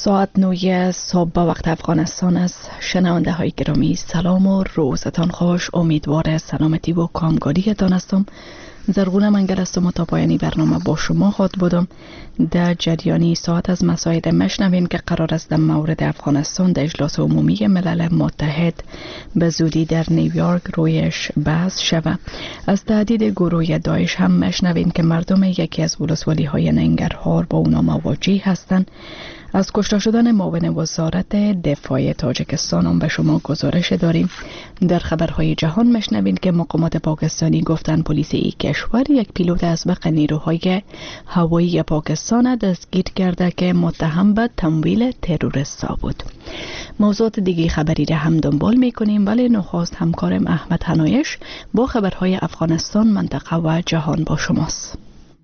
ساعت 9 صبح به وقت افغانستان است. شنونده های گرامی سلام و روزتان خوش. امیدوار سلامتی و کامگاریتان هستم. زرغونه منگل هستم و تا پایانی برنامه با شما خود بودم. در جریانی ساعت از مسائل مشنویم که قرار است در مورد افغانستان در اجلاس عمومی ملل متحد به زودی در نیویورک رویش بحث شود. از تهدید گروه داعش هم مشنویم که مردم یکی از ولسوالی های ننگرهار با اونا مواجه هستند. از کشته شدن معاون وزارت دفاع تاجیکستان هم به شما گزارش داریم. در خبرهای جهان مشنوید که مقامات پاکستانی گفتن پلیس این کشور یک پیلوت ازبق نیروهای هوایی پاکستان دستگیر کرده که متهم به تمویل تروریستا بود. موضوعات دیگه خبری را هم دنبال میکنیم، ولی نخست همکارم احمد حنایش با خبرهای افغانستان، منطقه و جهان با شماست.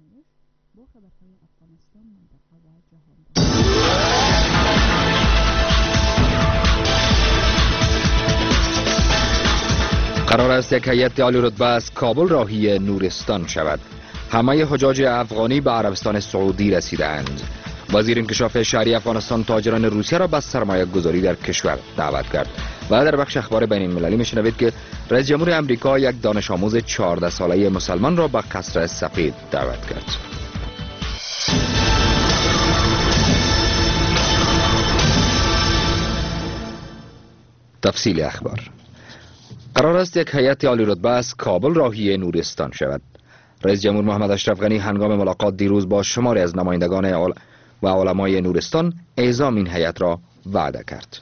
قرار است یک هیئت عالی رتبه از کابل راهی نورستان شود. همه حجاج افغانی به عربستان سعودی رسیدند. وزیر انکشاف شهری افغانستان تاجران روسیه را به سرمایه گذاری در کشور دعوت کرد. و در بخش اخبار بین المللی میشنوید که رئیس جمهور امریکا یک دانش آموز 14 ساله مسلمان را به قصر سفید دعوت کرد. تفصیل اخبار. قرار است یک هیئت عالی رتبه از کابل راهی نورستان شود. رئیس جمهور محمد اشرف غنی هنگام ملاقات دیروز با شماری از نمایندگان و علمای نورستان اعزام این هیئت را وعده کرد.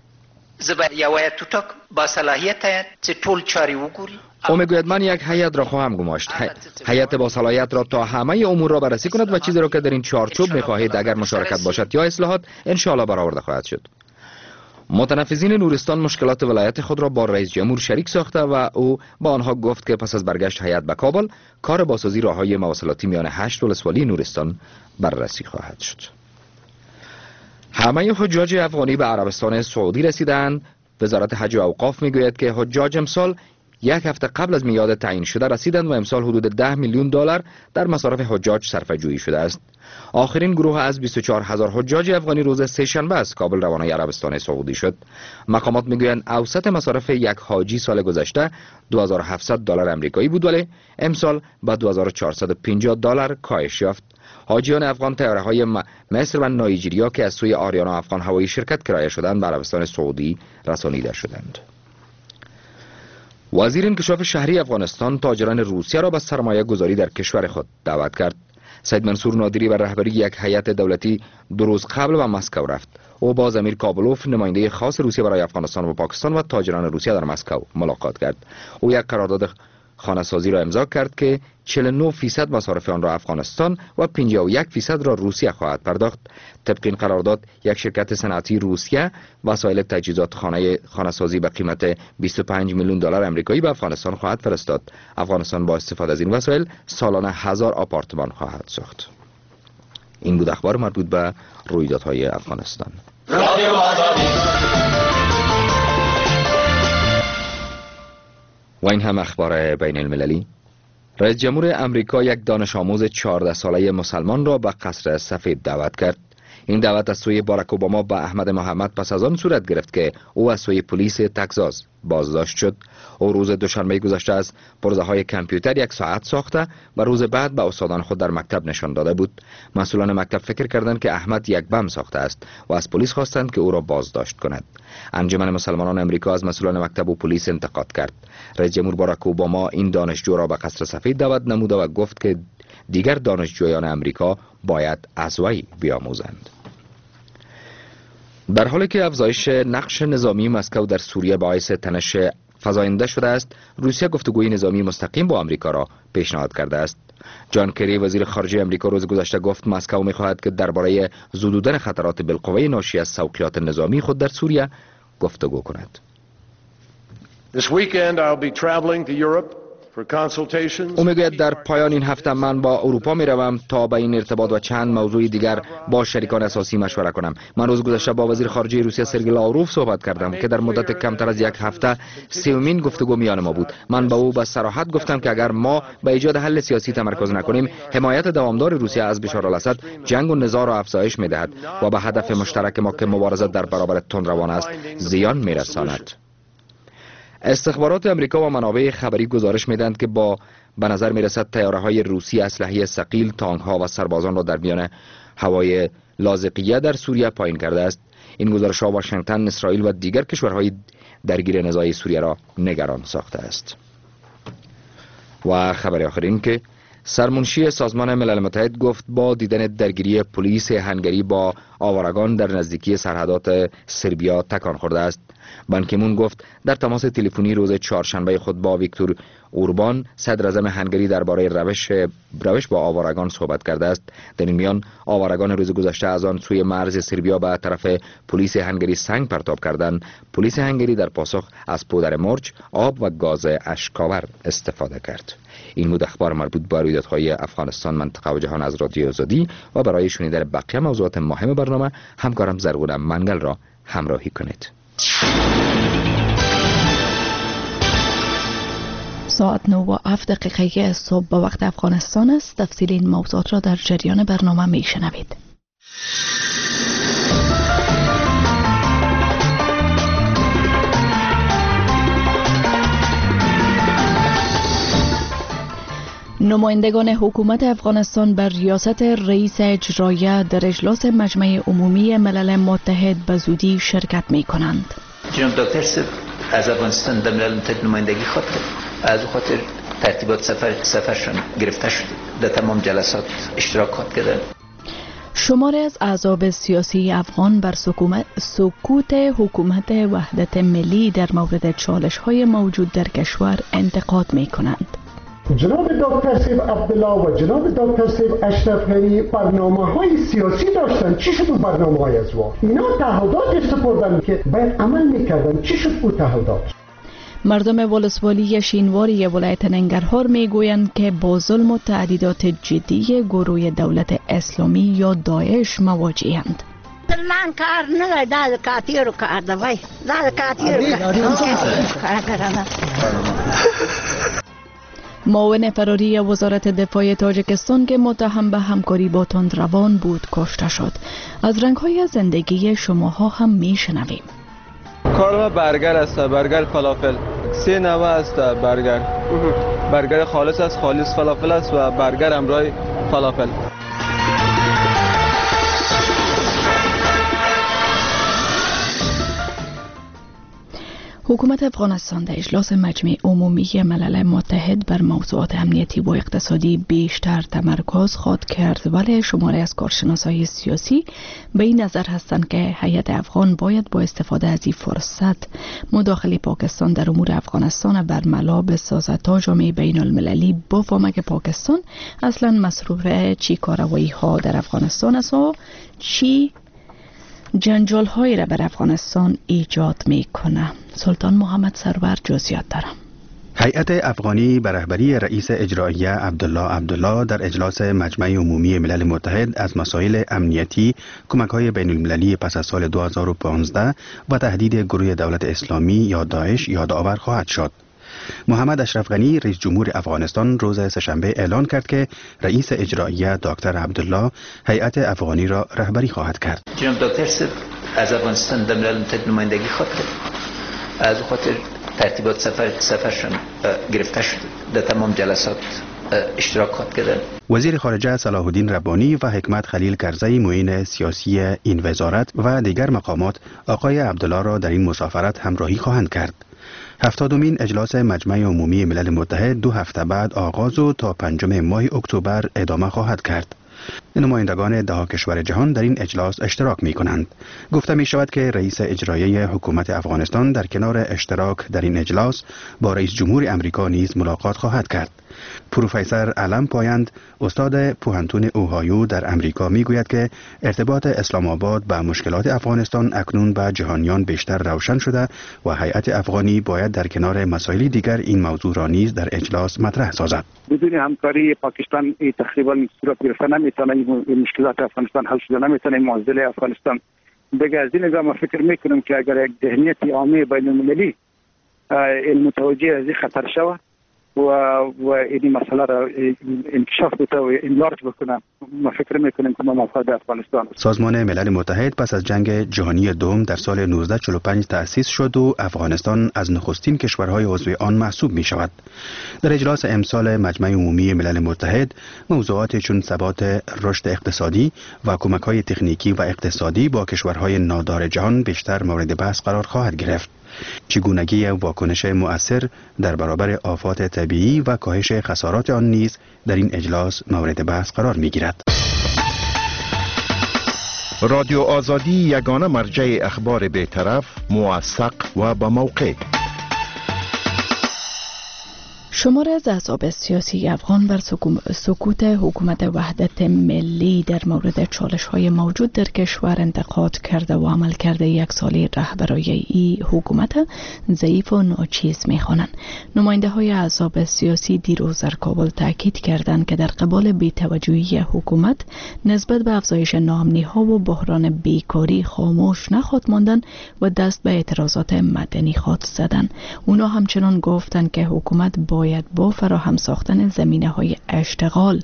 با صلاحیت چه طول چاری وګوري. او میگوید من یک هیئت را خواهم گماشت. هیئت با صلاحیت را تا همه امور را بررسی کند و چیزی را که در این چارچوب میخواهید اگر مشارکت باشد یا اصلاحات ان شاء الله برآورده خواهد شد. متنفذین نورستان مشکلات ولایت خود را با رئیس جمهور شریک ساخته و او با آنها گفت که پس از برگشت هیئت به کابل کار بازسازی راههای مواصلاتی میان 8 ولسوالی نورستان بررسی خواهد شد. همه حجاج افغانی به عربستان سعودی رسیدند. وزارت حج و اوقاف میگوید که حجاج امسال یک هفته قبل از میعاد تعیین شده رسیدند و امسال حدود 10 میلیون دلار در مصارف حجاج صرفه جویی شده است. آخرین گروه از 24,000 حجاج افغانی روز سه‌شنبه از کابل روانه عربستان سعودی شد. مقامات میگویند اوسط مصارف یک حاجی سال گذشته 2700 دلار آمریکایی بود، ولی امسال به 2450 دلار کاهش یافت. حاجیان افغان طیاره‌های مصر و نایجریا که از سوی آریانا افغان هوایی شرکت کرایه شدند به عربستان سعودی رسانیده شدند. وزیر انکشاف شهری افغانستان تاجران روسیه را به سرمایه گذاری در کشور خود دعوت کرد. سید منصور نادری و رهبری یک هیئت دولتی 2 روز قبل به مسکو رفت. او با امیر کابلوف نماینده خاص روسیه برای افغانستان و پاکستان و تاجران روسیه در مسکو ملاقات کرد. او یک قرارداد خانه سازی را امضا کرد که 49% مصارف آن را افغانستان و 51% را روسیه خواهد پرداخت. طبق این قرارداد یک شرکت صنعتی روسیه وسایل تجهیزات خانه سازی به قیمت 25 میلیون دلار آمریکایی به افغانستان خواهد فرستاد. افغانستان با استفاده از این وسایل سالانه 1000 آپارتمان خواهد ساخت. این بود اخبار مربوط به رویدادهای افغانستان. و این هم اخبار بین المللی. رئیس جمهور امریکا یک دانش آموز 14 ساله مسلمان را به قصر سفید دعوت کرد. این دعوت از سوی باراک اوباما به احمد محمد پس از آن صورت گرفت که او از سوی پلیس تگزاس بازداشت شد. او روز دوشنبه گذشته از پرزه های کامپیوتر یک ساعت ساخته و روز بعد به استادان خود در مکتب نشان داده بود. مسئولان مکتب فکر کردند که احمد یک بم ساخته است و از پلیس خواستند که او را بازداشت کند. انجمن مسلمانان امریکا از مسئولان مکتب و پلیس انتقاد کرد. رئیس جمهور باراک اوباما این دانشجو را به قصر سفید دعوت نموده و گفت که دیگر دانشجویان امریکا باید از وی بیاموزند. در حالی که افزایش نقش نظامی مسکو در سوریه باعث تنش فزاینده شده است، روسیه گفتگوی نظامی مستقیم با آمریکا را پیشنهاد کرده است. جان کری وزیر خارجه آمریکا روز گذشته گفت مسکو می‌خواهد که درباره زدودن خطرات بالقوه ناشی از سوقیات نظامی خود در سوریه گفتگو کند. This weekend I'll be traveling to Europe او میگوید در پایان این هفته من با اروپا میروم تا به این ارتباط و چند موضوع دیگر با شریکان اساسی مشوره کنم. من روز گذشته با وزیر خارجه روسیه سرگئی لاوروف صحبت کردم که در مدت کمتر از یک هفته سومین گفتگو میان ما بود. من به او به صراحت گفتم که اگر ما به ایجاد حل سیاسی تمرکز نکنیم، حمایت دوامدار روسیه از بشار الاسد جنگ و نزاع را افزایش میدهد و به هدف مشترک ما که مبارزه در برابر تندروان است زیان میرساند. استخبارات امریکا و منابع خبری گزارش میدهند که به نظر میرسد طیاره‌های روسی اسلحه ثقیل، تانک‌ها و سربازان را در میان هوای لاذقیه در سوریه پایین کرده است. این گزارش‌ها واشنگتن، اسرائیل و دیگر کشورهای درگیر نزاع سوریه را نگران ساخته است. و خبر آخر این که سرمنشی سازمان ملل متحد گفت با دیدن درگیری پلیس هنگری با آوارگان در نزدیکی سرحدات سربیا تکان خورده است. بان کی مون گفت در تماس تلفنی روز چهارشنبه خود با ویکتور اوربان صدر اعظم هنگری درباره روش با آوارگان صحبت کرده است. در این میان آوارگان روز گذشته از آن سوی مرز سربیا به طرف پلیس هنگری سنگ پرتاب کردند. پلیس هنگری در پاسخ از پودر مرچ، آب و گاز اشک‌آور استفاده کرد. این بود اخبار مربوط به رویدادهای افغانستان، منطقه و جهان از رادیو آزادی و برای شنیدن بقیه موضوعات مهم برنامه همکارم زرغون منگل را همراهی کنید. ساعت 9:07 صبح به وقت افغانستان است. تفصیل این موضوعات را در جریان برنامه می شنوید. نمایندگان حکومت افغانستان بر ریاست رئیس اجرایی در اجلاس مجمع عمومی ملل متحد به زودی شرکت می کنند. جناب دکتر صاحب از افغانستان در ملل متحد نمایندگی خواهد کرد. از خاطر ترتیبات سفرشان گرفته شده. در تمام جلسات اشتراک خواهد کرد. شماری از احزاب سیاسی افغان بر سکوت حکومت وحدت ملی در مورد چالش‌های موجود در کشور انتقاد می کنند. جناب دکتر سیب عبدالله و جناب دکتر سیب اشرف غنی برنامه‌های سیاسی داشتن. چی شد اون برنامه‌های از وا؟ اینا تعهدات سپردن که باید عمل می‌کردن. چی شد اون تعهدات؟ مردم ولسوالی شینواری ولایت ننگرهار میگویند که با ظلم و تهدیدات جدی گروه دولت اسلامی یا داعش مواجه‌اند. من کار نه داد کاتیرو کار دوای داد کاتیرو کار. معاون فراری وزارت دفاع تاجیکستان که متهم به همکاری با تندروان بود کشته شد. از رنگ‌های زندگی شماها هم میشنویم. کار برگر است، برگر فلافل. 3 نوع است برگر. برگر خالص است، خالص فلافل است و برگر همراه فلافل. حکومت افغانستان در اجلاس مجمع عمومی ملل متحد بر موضوعات امنیتی و اقتصادی بیشتر تمرکز خواهد کرد، ولی شماری از کارشناسای سیاسی به این نظر هستند که هیئت افغان باید با استفاده از این فرصت مداخله پاکستان در امور افغانستان برملا بسازد تا جامعه بین المللی بفهمه که پاکستان اصلا مصروف چی کاروایی ها در افغانستان است و چی جنجال هایی را بر افغانستان ایجاد می کنه. سلطان محمد سرور جزئیات دارم. هیئت افغانی به رهبری رئیس اجرایی عبدالله در اجلاس مجمع عمومی ملل متحد از مسائل امنیتی، کمک‌های بین المللی پس از سال 2015 و تهدید گروه دولت اسلامی یا داعش یادآور خواهد شد. محمد اشرف غنی رئیس جمهور افغانستان روز سه‌شنبه اعلان کرد که رئیس اجرایی دکتر عبدالله هیئت افغانی را رهبری خواهد کرد. جناب دکتر صاحب از افغانستان در ملل متحد نمایندگی خواهد کرد. از خاطر ترتیبات سفرشان گرفته شده. در تمام جلسات اشتراک خواهد کرد. وزیر خارجه صلاح الدین ربانی و حکمت خلیل کرزی معین سیاسی این وزارت و دیگر مقامات آقای عبدالله را در این مسافرت همراهی خواهند کرد. 70مین اجلاس مجمع عمومی ملل متحد 2 هفته بعد آغاز و تا 5 ماه اکتبر ادامه خواهد کرد. نمایندگان 10 کشور جهان در این اجلاس اشتراک می کنند. گفته می شود که رئیس اجرایی حکومت افغانستان در کنار اشتراک در این اجلاس با رئیس جمهور امریکا نیز ملاقات خواهد کرد. پروفسور علم پایند، استاد پوهنتون اوهایو در امریکا می گوید که ارتباط اسلام آباد با مشکلات افغانستان اکنون به جهانیان بیشتر روشن شده و هیئت افغانی باید در کنار مسائل دیگر این موضوع را نیز در اجلاس مطرح سازد. بدون همکاری پاکستان تقریبا صورت گرفته نمیتونه، این مشکلات افغانستان حل شده نمیتونه، معضل افغانستان دیگه. از این نظام فکر میکنم که اگر یک ذهنیت عامه بین المللی متوجه از این خطر شود و این مسئله را انکشاف بده و انلارج بکنه، ما فکر میکنیم که مفاد افغانستان. سازمان ملل متحد پس از جنگ جهانی دوم در سال 1945 تأسیس شد و افغانستان از نخستین کشورهای عضو آن محسوب می شود. در اجلاس امسال مجمع عمومی ملل متحد موضوعات چون ثبات رشد اقتصادی و کمک‌های تکنیکی و اقتصادی با کشورهای نادار جهان بیشتر مورد بحث قرار خواهد گرفت. چگونگی واکنش مؤثر در برابر آفات طبیعی و کاهش خسارات آن نیز در این اجلاس مورد بحث قرار می‌گیرد. رادیو آزادی یگانه مرجع اخبار بی‌طرف، موثق و با موقع. شمار از احزاب سیاسی افغان بر سکوت حکومت وحدت ملی در مورد چالش‌های موجود در کشور انتقاد کرده و عملکرد یک سالی رهبری این حکومت ضعیف و ناچیز می‌خوانند. نماینده‌های احزاب سیاسی دیروز در کابل تاکید کردند که در قبال بی‌توجهی حکومت نسبت به افزایش ناامنی‌ها و بحران بیکاری خاموش نخواهد ماندن و دست به اعتراضات مدنی خواهد زدن. اونا همچنان گفتند که حکومت باید با فراهم ساختن زمینه‌های اشتغال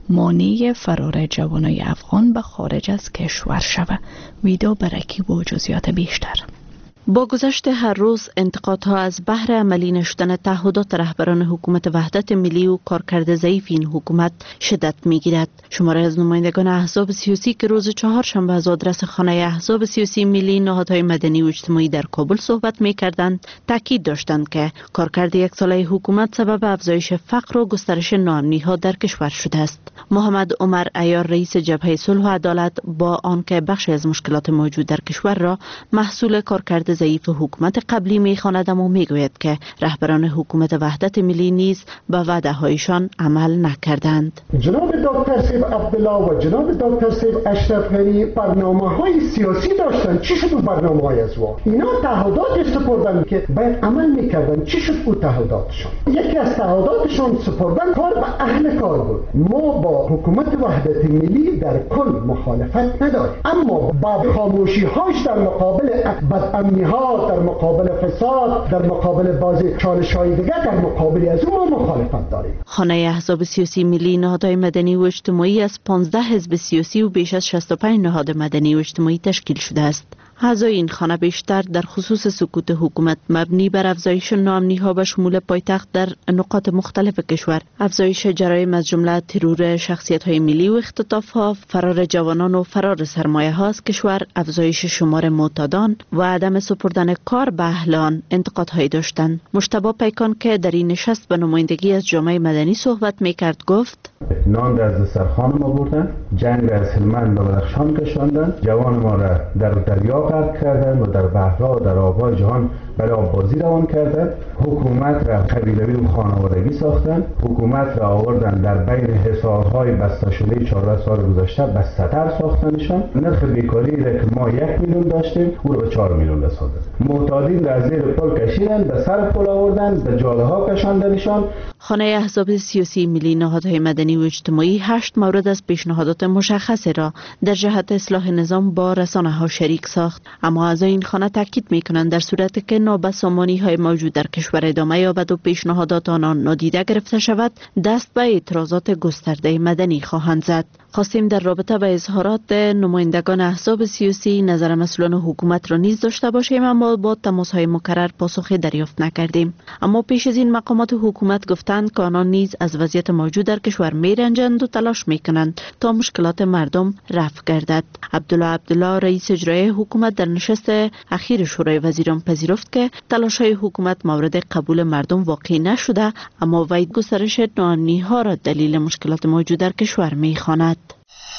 مانع فرار جوانای افغان به خارج از کشور شود. ویدا برکی با جزئیات بیشتر. با گذشت هر روز انتقادها از بهر عملی نشدن تعهدات رهبران حکومت وحدت ملی و کارکرد ضعیف این حکومت شدت می‌گیرد. شماره از نمایندگان احزاب سیاسی که روز چهارشنبه از آدرس خانه احزاب سیاسی ملی نهادهای مدنی و اجتماعی در کابل صحبت می‌کردند تاکید داشتند که کارکرد یک ساله حکومت سبب افزایش فقر و گسترش ناامنی‌ها در کشور شده است. محمد عمر عیار رئیس جبهه صلح و عدالت با آنکه بخشی از مشکلات موجود در کشور را محصول کارکرد ضعیف حکومت قبلی می‌خواند، اما می‌گوید که رهبران حکومت وحدت ملی نیز به وعده‌هایشان عمل نکردند. جناب دکتر سیب عبدالله و جناب دکتر سیب اشرف غنی برنامه‌های سیاسی داشتن. چی شد اون برنامه‌های از وا؟ اینا تعهدات سپردن که باید عمل می‌کردن. چی شد اون تعهداتشون؟ یکی از تعهداتشون سپردن کار به اهل کار بود. ما با حکومت وحدت ملی در کل مخالفت نداریم، اما با خاموشی‌هاش در مقابل بدامنی در مقابل فساد، در مقابل بعضی چالش‌های دیگر، در مقابل از اون مخالفت داریم. خانه احزاب سیاسی ملی نهادهای مدنی و اجتماعی از 15 حزب سیاسی و بیش از 65 نهاد مدنی و اجتماعی تشکیل شده است. اعضای این خانه بیشتر در خصوص سکوت حکومت مبنی بر افزایش ناامنی‌ها به شمول پایتخت در نقاط مختلف کشور، افزایش جرایم از جمله ترور شخصیت‌های ملی و اختطاف‌ها، فرار جوانان و فرار سرمایه‌ها از کشور، افزایش شمار معتادان و عدم سپردن کار به اهل آن انتقادهایی داشتند. مجتبی پیکان که در این نشست به نمایندگی از جامعه مدنی صحبت می‌کرد گفت: نان از سرخان ما بردن، جنگ از هلمند به بدخشان کشاندن، جوان ما را در دریا غرق کردن و در بحرها و در آبهای جهان برای آببازی روان کردن. حکومت را قبیلوی و خانوادگی ساختن. حکومت را آوردن در بین حصارهای بسته شده 14 سال گذشته بسته‌تر ساختنشان. نرخ بیکاری را که ما 1 میلیون داشتیم او را به 4 میلیون رساندن. معتادین را از زیر پل کشیدن، به سر پل آوردن، به جاله ها کشاندنشان. خانه احزاب سیاسی ملی نهادهای مدنی و اجتماعی 8 مورد از پیشنهادات مشخص را در جهت اصلاح نظام با رسانه‌ها شریک ساخت، اما اعضای این خانه تاکید می‌کنند در صورتی که نابسامانی‌های موجود در کشور ادامه یابد و پیشنهادات آنان نادیده گرفته شود، دست به اعتراضات گسترده مدنی خواهند زد. خواستیم در رابطه با اظهارات نمایندگان احزاب سیاسی نظر مسئولان حکومت را نیز داشته باشیم، اما با تماس‌های مکرر پاسخی دریافت نکردیم. اما پیش از این مقامات حکومت گفتند که آنان نیز از وضعیت موجود در کشور میرنجند و تلاش میکنند تا مشکلات مردم رفع گردد. عبدالله رئیس اجرایی حکومت در نشست اخیر شورای وزیران پذیرفت که تلاش‌های حکومت مورد قبول مردم واقع نشده، اما وی گسترش ناامنی‌ها را دلیل مشکلات موجود در کشور می‌خواند.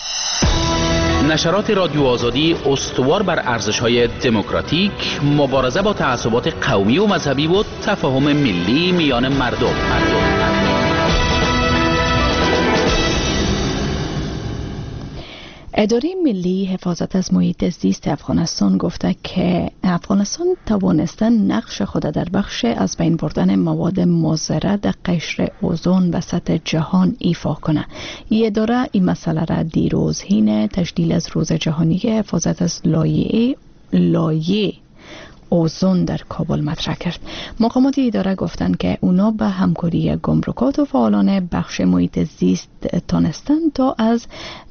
نشرات رادیو آزادی استوار بر ارزش‌های دموکراتیک، مبارزه با تعصبات قومی و مذهبی و تفاهم ملی میان مردم. اداره ملی حفاظت از محیط زیست افغانستان گفته که افغانستان توانسته نقش خود در بخش از بین بردن مواد مضر در قشر اوزون و سطح جهان ایفا کنه. این اداره این مسئله را دیروز حین تجلیل از روز جهانی حفاظت از لایه اوزون در کابل مطرح کرد. مقامات اداره گفتند که اونا به همکاری گمرکات و فعالان بخش محیط زیست تانستن تا از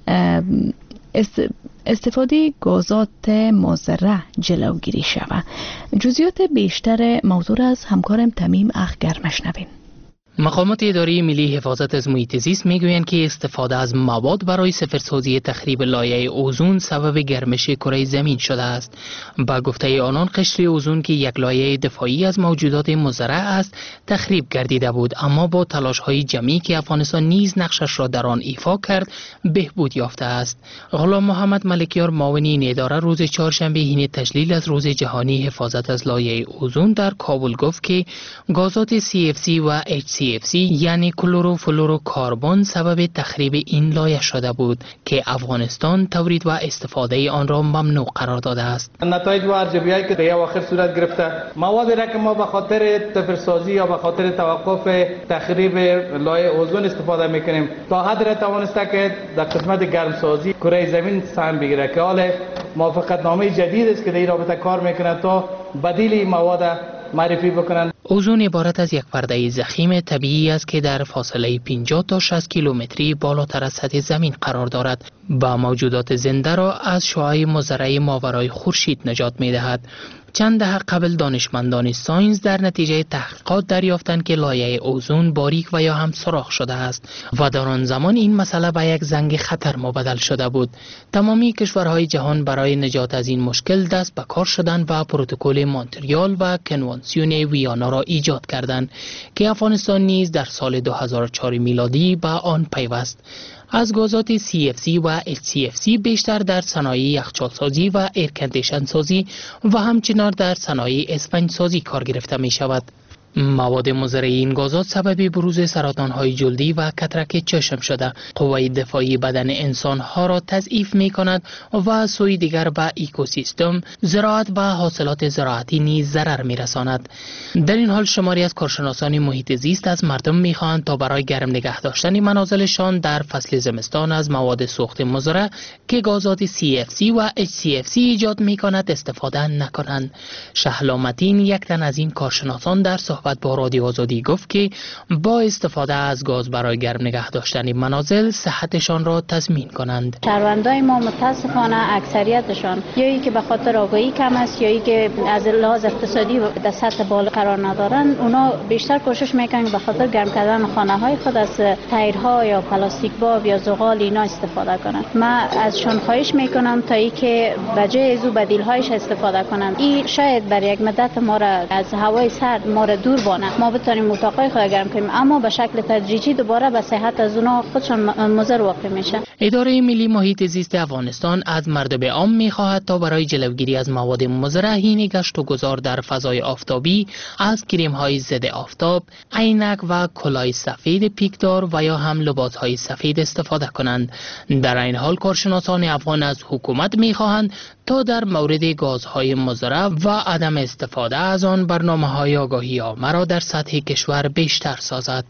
استفاده گازات مضر جلوگیری شود. جزئیات بیشتر موضوع از همکارم تمیم اخگر مشنویم. مقامات اداره ملی حفاظت از محیط زیست میگویند که استفاده از مواد برای صفرسازی تخریب لایه اوزون سبب گرمش کره زمین شده است. با گفته آنان قشر اوزون که یک لایه دفاعی از موجودات مضر است تخریب گردیده بود، اما با تلاش‌های جمعی که افغانستان نیز نقشش را در آن ایفا کرد بهبود یافته است. غلام محمد ملکیار معاون این اداره روز چهارشنبه حین تجلیل از روز جهانی حفاظت از لایه اوزون در کابل گفت که گازات CFC و HCFC یعنی کلروفلوروکاربن سبب تخریب این لایه شده بود که افغانستان تولید و استفاده آن را ممنوع قرار داده است. نتایج و ارزیابی‌هایی که در اواخر صورت گرفته موادی را که ما به خاطر صفرسازی یا به خاطر توقف تخریب لایه اوزون استفاده میکنیم تا حد را توانسته که در قسمت گرمسازی کره زمین سهم بگیره که حال موافقتنامه جدید است که در این رابطه کار میکنه تا بدیل مواد معرفی بکنند. اوزون عبارت از یک پرده ضخیم طبیعی است که در فاصله 50 تا 60 کیلومتری بالاتر از سطح زمین قرار دارد. با موجودات زنده را از شعاع مضر ماورای خورشید نجات می‌دهد. چند دهه قبل دانشمندان ساینس در نتیجه تحقیقات دریافتند که لایه اوزون باریک و یا هم سوراخ شده است و در آن زمان این مسئله به یک زنگ خطر مبدل شده بود. تمامی کشورهای جهان برای نجات از این مشکل دست به کار شدند و پروتکل مونتریال و کنوانسیون ویانا را ایجاد کردند که افغانستان نیز در سال 2004 میلادی به آن پیوست. از گازات CFC و HCFC بیشتر در صنایع یخچالسازی و ایرکندیشن سازی و همچنین در صنایع اسفنج سازی کار گرفته می شود. مواد مضر این گازات سبب بروز سرطان‌های جلدی و کترک چشم شده، قوه دفاعی بدن انسان‌ها را تضعیف می‌کند و از سوی دیگر به اکوسیستم، زراعت و حاصلات زراعتی نیز ضرر می‌رساند. در این حال شماری از کارشناسان محیط زیست از مردم می‌خواهند تا برای گرم نگه داشتن منازلشان در فصل زمستان از مواد سوخت مضر که گازات CFC و HCFC ایجاد می‌کند استفاده نکنند. شهلا متین یک تن از این کارشناسان در صحبت با رادیو آزادی گفت که با استفاده از گاز برای گرم نگه داشتن منازل صحتشان را تضمین کنند. شهروندای ما متاسفانه اکثریتشان یایی که به خاطر آگاهی کم است یایی که از لحاظ اقتصادی در سطح بالا قرار ندارن، اونا بیشتر کوشش میکنن به خاطر گرم کردن خانه های خود از تایرها یا پلاستیک باب یا زغال اینا استفاده کنند. من ازشان خواهش میکنم تا اینکه بجای از بدیل هایش استفاده کنند. این شاید برای یک مدت ما را از هوای سرد ما را دور بانه، ما بتونیم اتاقای خود گرم کنیم، اما به شکل تدریجی دوباره به صحت از اونا خودشان مضر واقع میشه. اداره ملی محیط زیست افغانستان از مردم عام میخواهد تا برای جلوگیری از مواد مضر حین گشت و گذار در فضای آفتابی از کریم های ضد آفتاب، عینک و کلاه سفید پیکدار و یا هم لباس های سفید استفاده کنند. در این حال کارشناسان افغان از حکومت میخواهند تا در مورد گازهای مضر و عدم استفاده از آن برنامه‌های آگاهی عامه را در سطح کشور بیشتر سازد.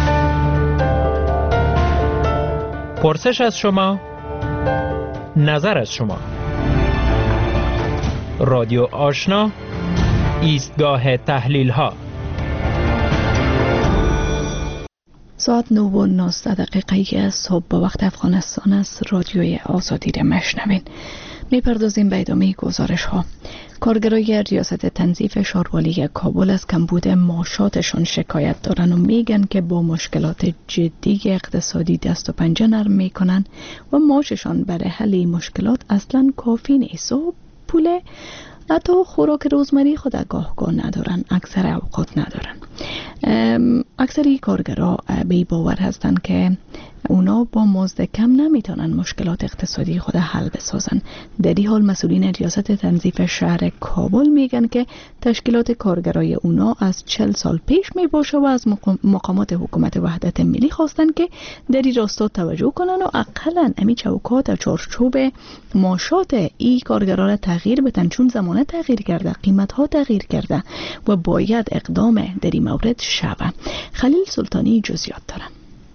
پرسش از شما، نظر از شما. رادیو آشنا، ایستگاه تحلیل ها. ساعت 9:19 صبح با وقت افغانستان است. رادیوی آزادی را مشنوین. میپردازیم به ادامه گزارش ها. کارگرای ریاست تنظیف شاروالی کابل از کمبود معاشاتشان شکایت دارن و میگن که با مشکلات جدی اقتصادی دست و پنجه نرم میکنن و معاششان برای حل این مشکلات اصلا کافی نیست و پول حتی خوراک روزمری خود گاه ندارن، اکثر اوقات ندارن. اکثری کارگرها به باور هستند که اونا با مزد کم نمیتونن مشکلات اقتصادی خود حل بسازن. در این حال مسئولین ریاست تنظیف شهر کابل میگن که تشکیلات کارگرای اونا از 40 سال پیش میباشه و از مقامات حکومت وحدت ملی خواستن که در این راستا توجه کنن و اقلا امی چوکات و چارچوب معاشات ای کارگران تغییر بدن، چون زمانه تغییر کرده، قیمت ها تغییر کرده و باید اقدام در این مورد شود. خلیل سلطانی جزئیات دارن.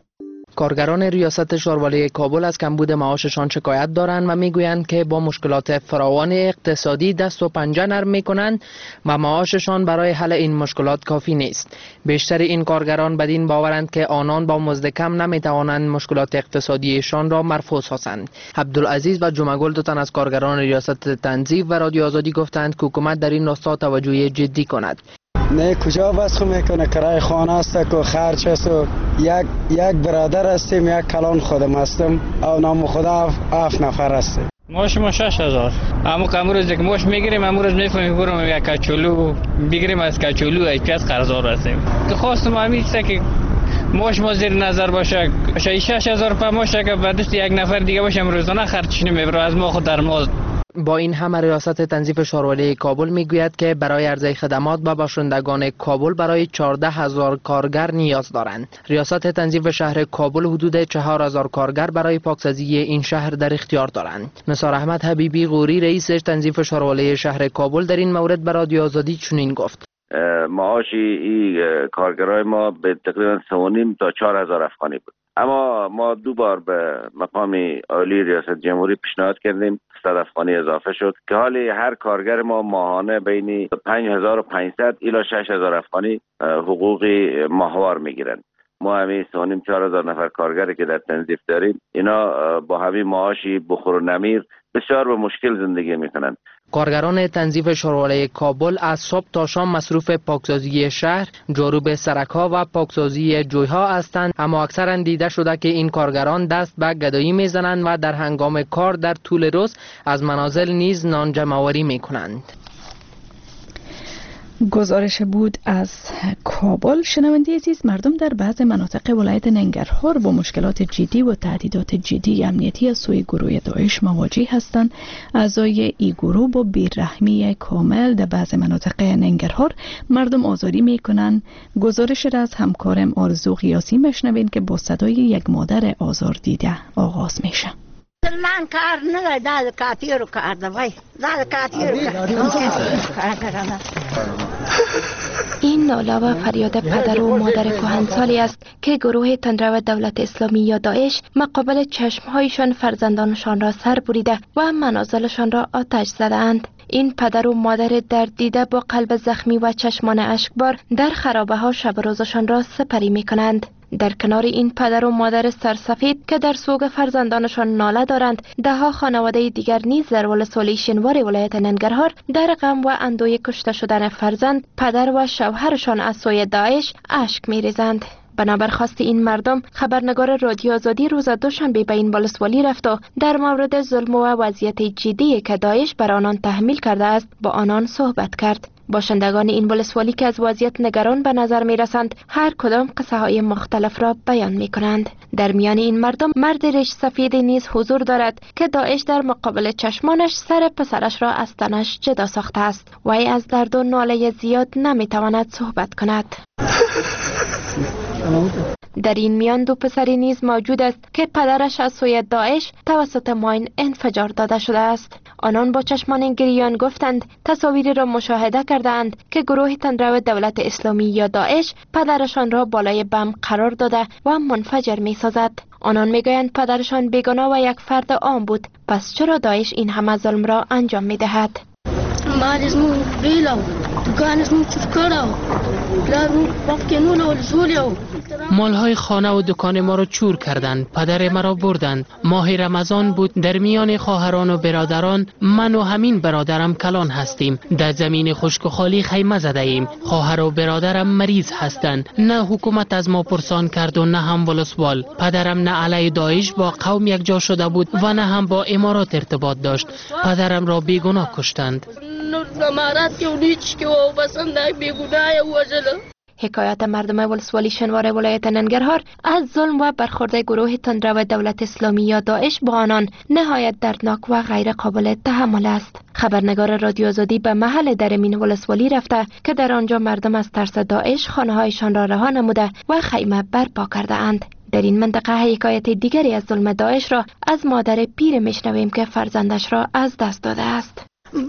کارگران ریاست شاروالی کابل از کمبود معاششان شکایت دارند و میگویند که با مشکلات فراوان اقتصادی دست و پنجه نرم میکنند و معاششان برای حل این مشکلات کافی نیست. بیشتر این کارگران بدین باورند که آنان با مزد کم نمیتوانند مشکلات اقتصادیشان را مرفوع سازند. عبدالعزیز و جمعگل دو تن از کارگران ریاست تنظیف و رادیو آزادی گفتند که حکومت در این راستا توجه جدی کند. نه کجا بس میکنه، کرای خانه است که خرج است و یک برادر هستیم، یک کلان خودم هستم او نام خدا 7 نفر هستیم. ماش ما 6000 اما امروز که ماش میگیریم امروز میفهمیم بریم یک کچولو بگیریم، از کچولو ای پیاز قرضدار هستیم. که خواستم همین که ماش ما زیر نظر باشه، 6000 په ماشه که بعدش یک نفر دیگه باشم روزانه خرج نمیبره از ما خود در ماست. با این همه ریاست تنظیف شاروالی کابل میگوید که برای عرضه خدمات به باشندگان کابل برای 14000 کارگر نیاز دارند. ریاست تنظیف شهر کابل حدود 4000 کارگر برای پاکسازی این شهر در اختیار دارند. نثار احمد حبیبی غوری رئیس تنظیف شاروالی شهر کابل در این مورد به رادیو آزادی چنین گفت: معاش این کارگرای ما به تقریبا 3.5 تا 4000 افغانی بود. اما ما 2 بار به مقام عالی ریاست جمهوری پیشنهاد کردیم 100 افغانی اضافه شد که حالی هر کارگر ما ماهانه بین 5500 الی 6000 افغانی حقوق ماهوار میگیرند. ما همین 3.5 4000 نفر کارگری که در تنظیف داریم اینا با همین معاشی بخور و نمیر بسیار به مشکل زندگی میکنند. کارگران تنظیف شاروالی کابل از صبح تا شام مصروف پاکسازی شهر، جاروب سرک‌ها و پاکسازی جوی‌ها هستند، اما اکثرا دیده شده که این کارگران دست به گدایی میزنند و در هنگام کار در طول روز از منازل نیز نان جمع‌آوری میکنند. گزارش بود از کابل. شنونده عزیز، مردم در بعض مناطق ولایت ننگرهار با مشکلات جدی و تهدیدات جدی امنیتی از سوی گروه داعش مواجه هستند. اعضای این گروه با بیرحمی کامل در بعض مناطق ننگرهار مردم آزاری میکنند. گزارش را از همکارم آرزو قیاسی میشنوین که با صدای یک مادر آزار دیده آغاز میشه. من کار نداره، داد کاتی رو کرده وای، داد کاتی رو کرده. این ناله و فریاد پدر و مادر کهنسالی است که گروه تندرو دولت اسلامی یا داعش مقابل چشمهایشان فرزندانشان را سر بریده و منازلشان را آتش زدند. این پدر و مادر درد دیده با قلب زخمی و چشمان اشکبار در خرابه ها شب روزشان را سپری می کنند. در کنار این پدر و مادر سرسفید که در سوگ فرزندانشان ناله دارند، ده ها خانواده دیگر نیز در ولسوالی شنوار ولایت ننگرهار در غم و اندوه کشته شدن فرزند، پدر و شوهرشان از سوی داعش اشک می‌ریزند. بنابر خواست این مردم، خبرنگار رادیو آزادی روز دوشنبه به این ولسوالی رفت و در مورد ظلم و وضعیت جدی که داعش بر آنان تحمیل کرده است با آنان صحبت کرد. باشندگان این ولسوالی که از وضعیت نگران به نظر می رسند، هر کدام قصه های مختلف را بیان می کنند. در میان این مردم مرد ریش سفید نیز حضور دارد که داعش در مقابل چشمانش سر پسرش را از تنش جدا ساخته است. وی از درد و ناله زیاد نمی تواند صحبت کند. در این میان 2 پسری نیز موجود است که پدرش از سوی داعش توسط ماین انفجار داده شده است. آنان با چشمان گریان گفتند تصاویری را مشاهده کردند که گروه تندرو دولت اسلامی یا داعش پدرشان را بالای بم قرار داده و منفجر می سازد. آنان می گویند پدرشان بیگناه و یک فرد عام بود، پس چرا داعش این همه ظلم را انجام می دهد؟ مالهای خانه و دکان ما را چور کردند، پدر مرا بردند. ماه رمضان بود، در میان خواهران و برادران من و همین برادرم کلان هستیم. در زمین خشک و خالی خیمه زده ایم. خواهر و برادرم مریض هستند. نه حکومت از ما پرسان کرد و نه هم ولسوال. پدرم نه علیه داعش با قوم یک جا شده بود و نه هم با امارات ارتباط داشت. پدرم را بیگناه کشتند. حکایت مردم ولسوالی شنوار ولایت ننگرهار از ظلم و برخورد گروه تندرو دولت اسلامی یا داعش با آنان نهایت دردناک و غیر قابل تحمل است. خبرنگار رادیو آزادی به محل درمین ولسوالی رفته که در آنجا مردم از ترس داعش خانه‌هایشان را رها نموده و خیمه برپا کرده اند. در این منطقه حکایت دیگری از ظلم داعش را از مادر پیر میشنویم که فرزندش را از دست داده است.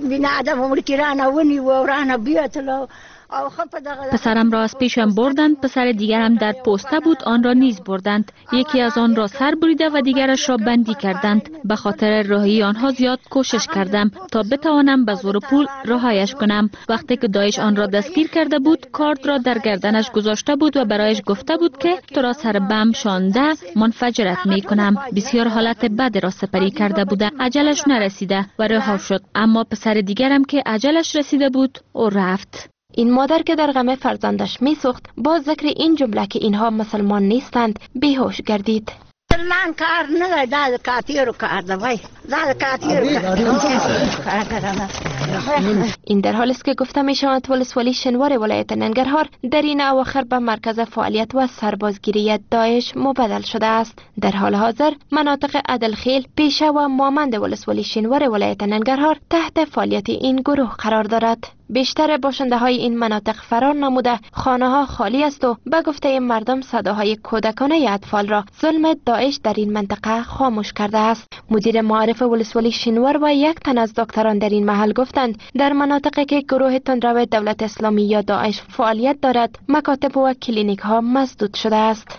پسرم را از پیشم بردند، پسر دیگرم در پوسته بود، آن را نیز بردند. یکی از آن را سر بریده و دیگرش را بندی کردند. به خاطر رهایی آنها زیاد کوشش کردم تا بتوانم به زور پول رهایش کنم. وقتی که داعش آن را دستگیر کرده بود، کارد را در گردنش گذاشته بود و برایش گفته بود که تو را سر بم شانده منفجرت می کنم. بسیار حالت بد را سپری کرده بوده، اجلش نرسیده و رها شد. اما پسر دیگرم که اجلش رسیده بود او رفت. این مادر که در غم فرزندش میسوخت با ذکر این جمله که اینها مسلمان نیستند بیهوش گردید. من کار نه داد کاتیرو کرده وای داد کاتیرو. این در حالی است که گفته می شود ولسوالی شنوار ولایت ننگرهار در این اواخر به مرکز فعالیت و سربازگیری داعش مبدل شده است. در حال حاضر مناطق عدلخیل، پیشه و مامند ولسوالی شنوار ولایت ننگرهار تحت فعالیت این گروه قرار دارد. بیشتر باشنده های این مناطق فرار نموده، خانه ها خالی است و به گفته مردم صداهای کودکانه اطفال را ظلم داعش در این منطقه خاموش کرده است. مدیر معارف ولسوالی شنوار و یک تن از دکتران در این محل گفتند در مناطقی که گروه تندرو دولت اسلامی یا داعش فعالیت دارد، مکاتب و کلینیک ها مسدود شده است.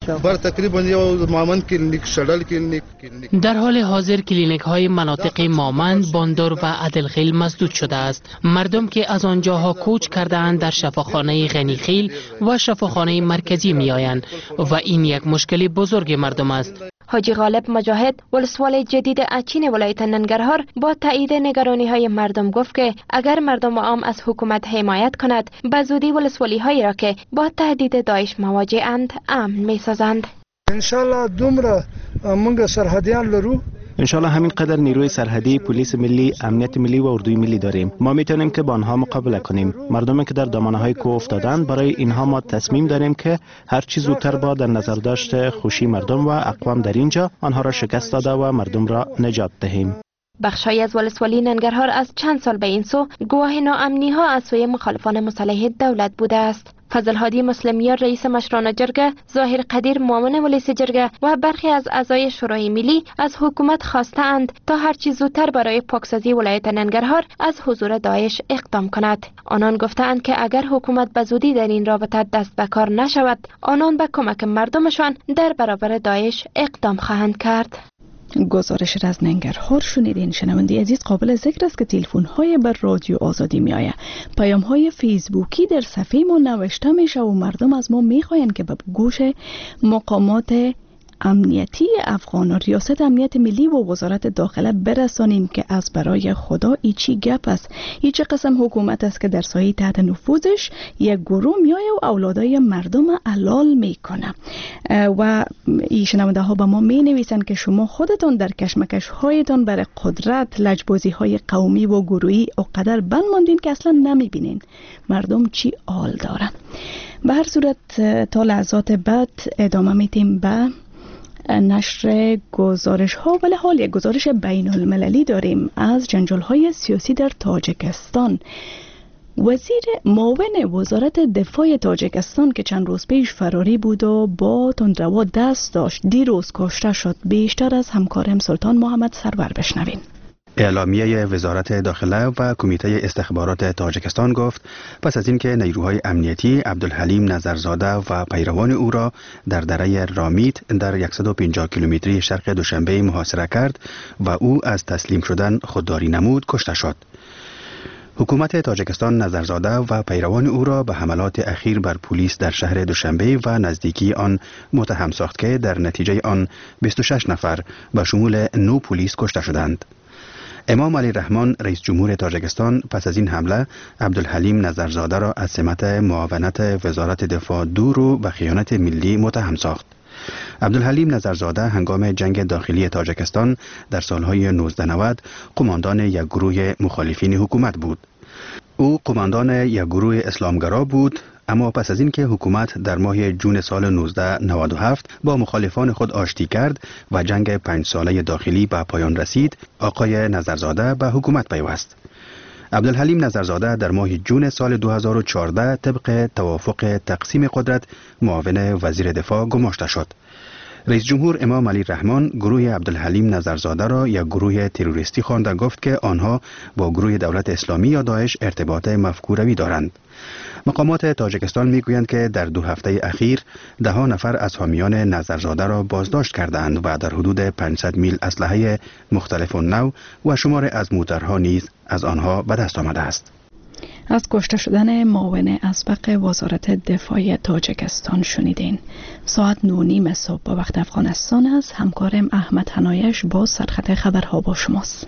در حال حاضر کلینیک های مناطق مامند، باندار و عدلخیل مسدود شده است. مردم که از آنجاها کوچ کرده اند در شفاخانه غنیخیل و شفاخانه مرکزی می آیند و این یک مشکل بزرگ مردم است. حاجی غالب مجاهد ولسوال جدید اچین ولایت ننگرهار با تایید نگرانی های مردم گفت که اگر مردم عام از حکومت حمایت کند به زودی ولسوالی هایی را که با تهدید داعش مواجه اند امن می سازند. انشالله دومره منگه سرحدیان لرو، انشالله همین قدر نیروی سرحدی، پلیس ملی، امنیت ملی و اردوی ملی داریم. ما میتونیم که با آنها مقابله کنیم. مردمی که در دامنه های کوه افتادند، برای اینها ما تصمیم داریم که هر چی زودتر با در نظر داشت خوشی مردم و اقوام در اینجا آنها را شکست داده و مردم را نجات دهیم. بخشای از ولسوالی ننگرهار از چند سال به این سو گواه ناامنی ها از سوی مخالفان مسلح دولت بوده است. فضل هادی مسلمیار رئیس مشران جرگه، ظاهر قدیر معاون ولیس جرگه و برخی از اعضای شورای ملی از حکومت خواستند تا هر چیز زودتر برای پاکسازی ولایت ننگرهار از حضور داعش اقدام کند. آنان گفتند که اگر حکومت به زودی در این رابطه دست به کار نشود، آنان به کمک مردمشان در برابر داعش اقدام خواهند کرد. گزارش از ننگرهار شنیدین. شنونده عزیز، قابل ذکر است که تلفن های بر رادیو آزادی می آید، پیام های فیسبوکی در صفحه ما نوشته میشه و مردم از ما میخواین که به گوش مقامات امنیتی افغان و ریاست امنیت ملی و وزارت داخله برسانیم که از برای خدا ای چی گپ است، ای چه قسم حکومت است که در سایه تحت نفوذش یک گروه میایه و اولادای مردم علال میکنه. و این شنونده ها به ما می نویسند که شما خودتان در کشمکش هایتان برای قدرت، لجبازی های قومی و گروهی و قدر بند ماندین که اصلا نمیبینین مردم چی حال دارن. به هر صورت تا لحظات بعد ادامه میتیم به نشر گزارش ها، ولی حال یک گزارش بین المللی داریم از جنجال های سیاسی در تاجیکستان. وزیر معاون وزارت دفاع تاجیکستان که چند روز پیش فراری بود و با تندرو دست داشت، دیروز کشته شد. بیشتر از همکارم سلطان محمد سرور بشنوین. اعلامیه وزارت داخله و کمیته استخبارات تاجیکستان گفت پس از اینکه نیروهای امنیتی عبدالحلیم نظرزاده و پیروان او را در دره رامیت در 150 کیلومتری شرق دوشنبه محاصره کرد و او از تسلیم شدن خودداری نمود، کشته شد. حکومت تاجیکستان نظرزاده و پیروان او را به حملات اخیر بر پلیس در شهر دوشنبه و نزدیکی آن متهم ساخت که در نتیجه آن 26 نفر به شمول 9 پلیس کشته شدند. امام علی رحمان رئیس جمهور تاجیکستان پس از این حمله عبدالحلیم نظرزاده را از سمت معاونت وزارت دفاع دور و به خیانت ملی متهم ساخت. عبدالحلیم نظرزاده هنگام جنگ داخلی تاجیکستان در سالهای 1990 قماندان یک گروه مخالفین حکومت بود. او قماندان یک گروه اسلامگرا بود. اما پس از اینکه حکومت در ماه جون سال 1997 با مخالفان خود آشتی کرد و جنگ 5 ساله داخلی به پایان رسید، آقای نظرزاده به حکومت پیوست. عبدالحلیم نظرزاده در ماه جون سال 2014 طبق توافق تقسیم قدرت معاون وزیر دفاع گماشته شد. رئیس جمهور امام علی رحمان گروه عبدالحلیم نظرزاده را یک گروه تروریستی خواند و گفت که آنها با گروه دولت اسلامی یا داعش ارتباط مفکوروی دارند. مقامات تاجیکستان میگویند که در 2 هفته اخیر 10 نفر از حامیان نظرزاده را بازداشت کردند و در حدود 500 میل اسلحه مختلف نوع و شمار از موترها نیز از آنها به دست آمده است. از کشته شدن معاون اسبق وزارت دفاع تاجیکستان شنیدین. ساعت 9:30 صبح با وقت افغانستان است. همکارم احمد حنایش با سرخط خبرها با شماست.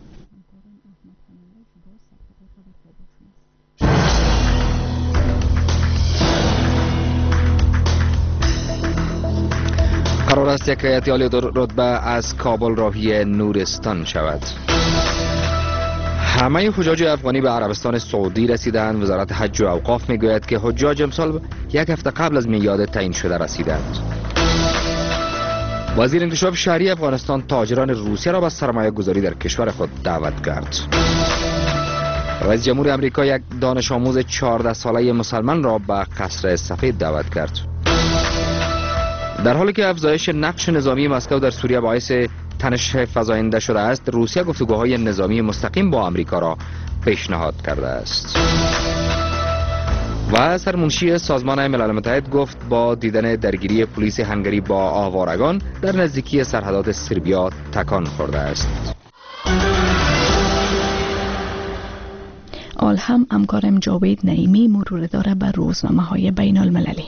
قرار است یک هیئت عالی رتبه از کابل راهی نورستان شود. همه حجاج افغانی به عربستان سعودی رسیدند. وزارت حج و اوقاف میگوید که حجاج امسال 1 هفته قبل از میعاد تعیین شده رسیدند. وزیر انکشاف شهری افغانستان تاجران روسیه را به سرمایه گذاری در کشور خود دعوت کرد. رئیس جمهور امریکا یک دانش آموز 14 ساله مسلمان را به قصر سفید دعوت کرد. در حالی که افزایش نقش نظامی مسکو در سوریه باعث تنش فزاینده شده است، روسیه گفتگوهای نظامی مستقیم با آمریکا را پیشنهاد کرده است. و سرمنشی سازمان ملل متحد گفت با دیدن درگیری پلیس هنگری با آوارگان در نزدیکی سرحدات سربیا تکان خورده است. آل هم همکارم جاوید نعیمی مرور داره بر روزنامه‌های بین المللی.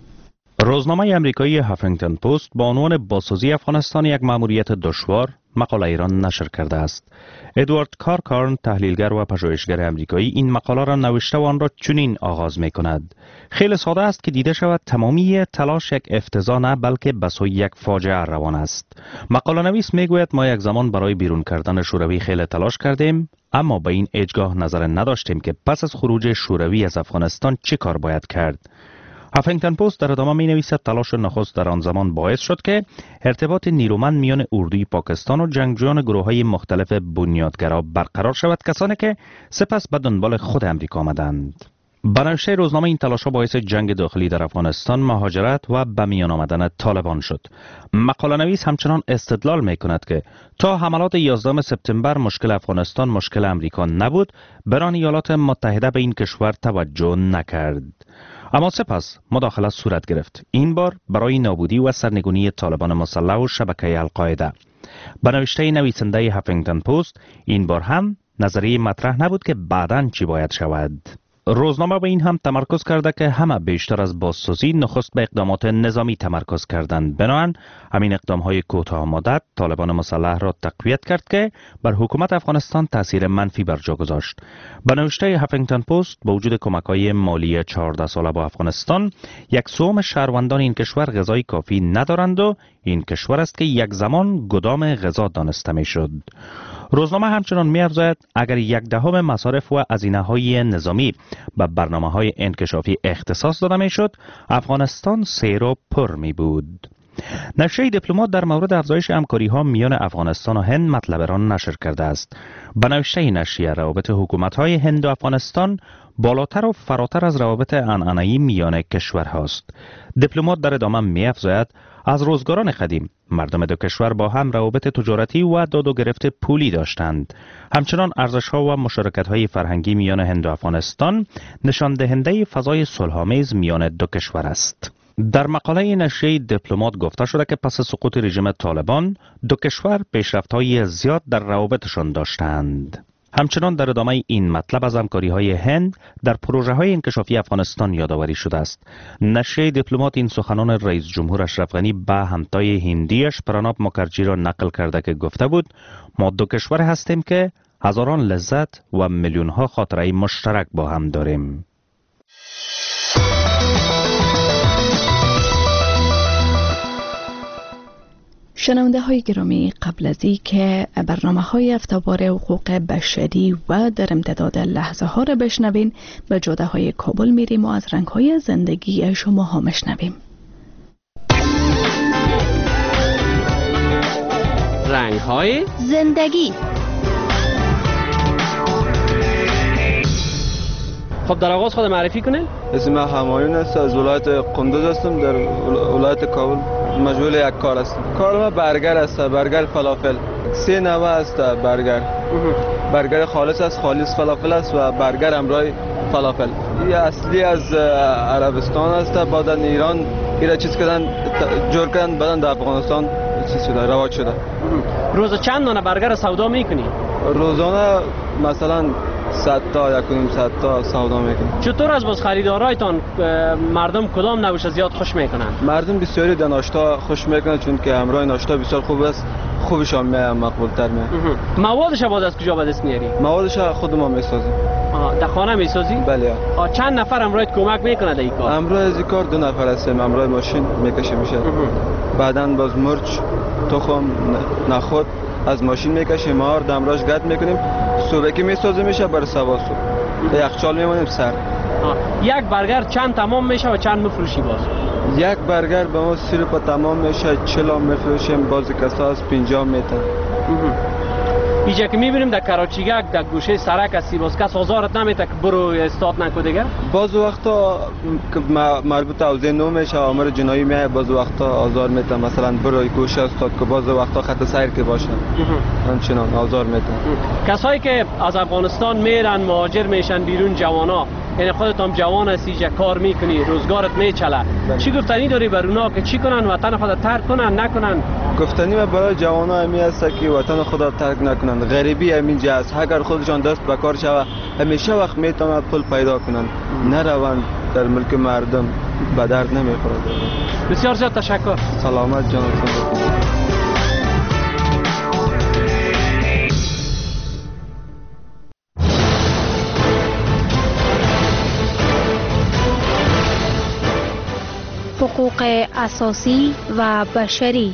روزنامه امریکایی هافینگتن پست با عنوان بازسازی افغانستان یک مأموریت دشوار مقاله ایران نشر کرده است. ادوارد کارکارن، تحلیلگر و پژوهشگر امریکایی، این مقاله را نوشته و آن را چنین آغاز می کند: خیلی ساده است که دیده شود تمامی تلاش یک افتضاح نه بلکه به سوی یک فاجعه روان است. مقاله نویس می گوید ما یک زمان برای بیرون کردن شوروی خیلی تلاش کردیم، اما به این اجگاه نظر نداشتیم که پس از خروج شوروی از افغانستان چه کار باید کرد. هافینگتن پست در ادامه می نویسد تلاش نخست در آن زمان باعث شد که ارتباط نیرومند میان اردوی پاکستان و جنگجویان گروه‌های مختلف بنیادگرا برقرار شود، کسانی که سپس به دنبال خود امریکا آمدند. به نوشته روزنامه این تلاش‌ها باعث جنگ داخلی در افغانستان، مهاجرت و به میان آمدن طالبان شد. مقاله نویس همچنان استدلال می کند که تا حملات 11 سپتامبر مشکل افغانستان مشکل امریکا نبود، بران ایالات متحده به این کشور توجه نکرد. اما سپس مداخله صورت گرفت، این بار برای نابودی و سرنگونی طالبان مسلح و شبکه القاعده. به نوشته نویسنده هافینگتن پست، این بار هم نظریه مطرح نبود که بعداً چی باید شود. روزنامه به این هم تمرکز کرده که همه بیشتر از بازسازی نخست به اقدامات نظامی تمرکز کردند. بنابراین همین اقدامهای کوتاه مدت طالبان مسلح را تقویت کرد که بر حکومت افغانستان تاثیر منفی بر جا گذاشت. به نوشته هافینگتن پست، با وجود کمک‌های مالی 14 ساله با افغانستان، 1/3 شهروندان این کشور غذای کافی ندارند و این کشور است که یک زمان گدام غذا دانسته می‌شد. روزنامه همچنان می‌افزاید اگر 1/10 مصارف و هزینه‌های نظامی به برنامه‌های انکشافی اختصاص داده می‌شد، افغانستان سیر و پر می‌بود. نشریه دیپلمات در مورد افزایش همکاری‌ها میان افغانستان و هند مطلب را نشر کرده است. به نوشته نشریه، روابط حکومت‌های هند و افغانستان بالاتر و فراتر از روابط عنعنه‌ای میان کشورهاست. دیپلمات در ادامه می‌افزاید از روزگاران قدیم مردم دو کشور با هم روابط تجارتی و داد و گرفت پولی داشتند. همچنان ارزش‌ها و مشارکت‌های فرهنگی میان هند و افغانستان نشان دهنده فضای صلح‌آمیز میان دو کشور است. در مقاله نشریه دیپلمات گفته شده که پس از سقوط رژیم طالبان دو کشور پیشرفت‌های زیاد در روابطشان داشتند. همچنان در ادامه این مطلب از همکاری‌های هند در پروژه‌های انکشافی افغانستان یادآوری شده است. نشریه دیپلمات این سخنان رئیس جمهور اشرف غنی به همتای هندیش پراناب مکرجی را نقل کرده که گفته بود ما دو کشور هستیم که هزاران لذت و میلیون‌ها خاطره مشترک با هم داریم. شنونده های گرامی، قبل از این که برنامه های هفته‌وار حقوق بشری و در امتداد لحظه ها را بشنوین، به جاده های کابل میریم و از رنگ های زندگی شما ها مشنویم. رنگ های زندگی. خب در آغاز خود معرفی کنین. اسم من همایون است، از ولایت قندوز هستم، در ولایت کابل مشغول یک کار هستم. کار ما برگر است، برگر فلافل. 3 نوع است برگر. برگر خالص است، خالص فلافل است و برگر همراه فلافل. این اصلی از عربستان است، بعدن ایران ایرا چیز کردن جور کردن، بعدن در افغانستان چیز شده، رواج شده. روز چند دانه برگر سودا میکنی؟ روزانه مثلا 100 تا 100 تا سودا میکنیم. چطور از باز خریدارایتان مردم کدام نوش زیاد خوش میکنن؟ مردم بسیاری در ناشتا خوش میکنن، چون که همراه ناشتا بسیار خوب است، خوبشان میاد، مقبول تر میاد. موادش بعد از کجا به دست میاری؟ موادش خود ما میسازیم. در خانه میسازی؟ بله. چند نفر همراهت کمک میکنه در این کار؟ همراه از این کار 2 نفر هستیم، همراه ماشین میکشه میشه. بعداً باز مرچ، تخم، نخود از ماشین میکشیم، مار دمراش گرد میکنیم، صبح که میسازه میشه برای سوا صبح یخچال میمونیم سر. یک برگر چند تمام میشه و چند میفروشی باز؟ یک برگر به ما 30 روپیه تمام میشه، 40 میفروشیم، بعضی کسا از 50 میتن. اینجا که میبینیم در کراچیگک در گوشه سرک هستی، باز کس آزارت نمیته که برو استاد نکو دیگه؟ بعض وقتا مربوط اوضاع نو میشه، امر جنایی میاد، بعض وقتا آزار میته، مثلا برو گوشه استاد که بعض وقتا خط سیر که باشه همچنان آزار میته. کسایی که از افغانستان میرن مهاجر میشن بیرون، جوانا، یعنی خودت هم جوان هستی، کار میکنی، روزگارت میچله، چی گفتنی داری بر اونا که چی کنن، وطن خود ترک کنن نکنن؟ گفتنی برای جوانا همی است که وطن خود ترک نکنن. غریبی همینجا است، اگر خودشان دست به کار شوه همیشه وقت میتونن پول پیدا کنن، نروند در ملک مردم به درد نمیخورد. بسیار زیاد تشکر. سلامت جان. حقوق اساسی و بشری.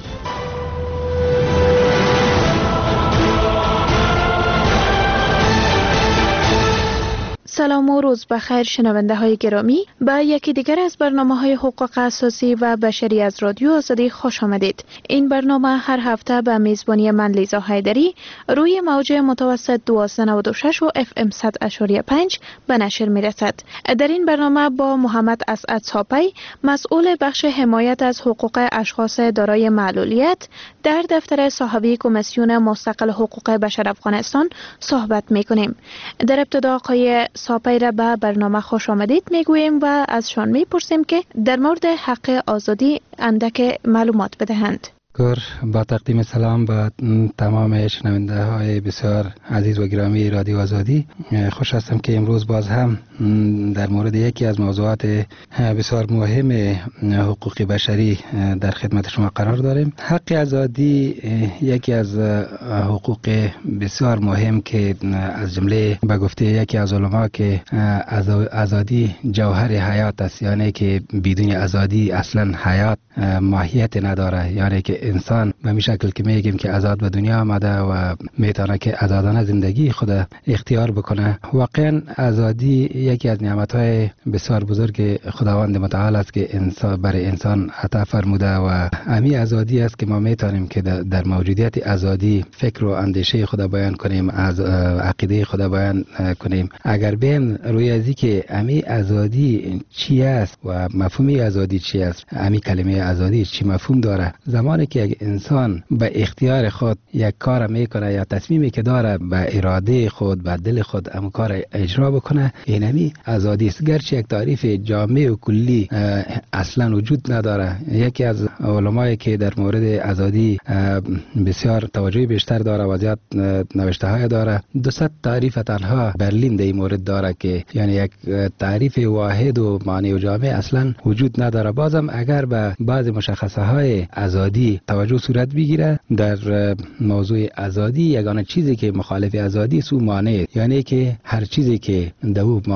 سلام و روز بخیر شنونده های گرامی، به یکی دیگر از برنامه های حقوق اساسی و بشری از رادیو آزادی خوش آمدید. این برنامه هر هفته به میزبانی من لیزا حیدری روی موج متوسط 1296 و FM 100.5 به نشر می رسد. در این برنامه با محمد اسعد ساپی، مسئول بخش حمایت از حقوق اشخاص دارای معلولیت در دفتر صاحبی کمیسیون مستقل حقوق بشر افغانستان صحبت می کنیم. در ابتدا آقای ساپی را به برنامه خوش آمدید میگوییم و ازشان میپرسیم که در مورد حق آزادی اندک معلومات بدهند. با تقدیم سلام به تمام شنونده های بسیار عزیز و گرامی رادیو آزادی، خوش هستم که امروز باز هم در مورد یکی از موضوعات بسیار مهم حقوق بشری در خدمت شما قرار داریم. حق آزادی یکی از حقوق بسیار مهم که از جمله به گفته یکی از علما که آزادی جوهر حیات است، یعنی که بدون آزادی اصلا حیات ماهیت نداره، یعنی که انسان به می شکل که میگیم که آزاد به دنیا آمده و میتونه که آزادانه زندگی خود اختیار بکنه. واقعا آزادی یکی از نعمت‌های بسیار بزرگ خداوند متعال است که انسان برای انسان عطا فرموده و همین آزادی است که ما میتونیم که در موجودیت آزادی فکر و اندیشه خود بیان کنیم، از عقیده خود بیان کنیم. اگر بیم روی ازی که همین آزادی چی است و مفهوم آزادی چی است، همین کلمه آزادی چی مفهوم داره، زمانی که یک انسان به اختیار خود یک کار میکنه یا تصمیمی که داره به اراده خود به دل خود هم کار اجرا بکنه، اینمی آزادی است. گرچه یک تعریف جامع و کلی اصلا وجود نداره. یکی از علمایی که در مورد آزادی بسیار توجه بیشتر داره و زیاد نوشته های داره، 200 تعریف تنها برلین در این مورد داره که یعنی یک تعریف واحد و معنی و جامع اصلا وجود نداره. بازم اگر به بعض مشخصه های آزادی توجه صورت بگیره، در موضوع آزادی یگانه چیزی که مخالف آزادی سو مانع، یعنی که هر چیزی که دو مانع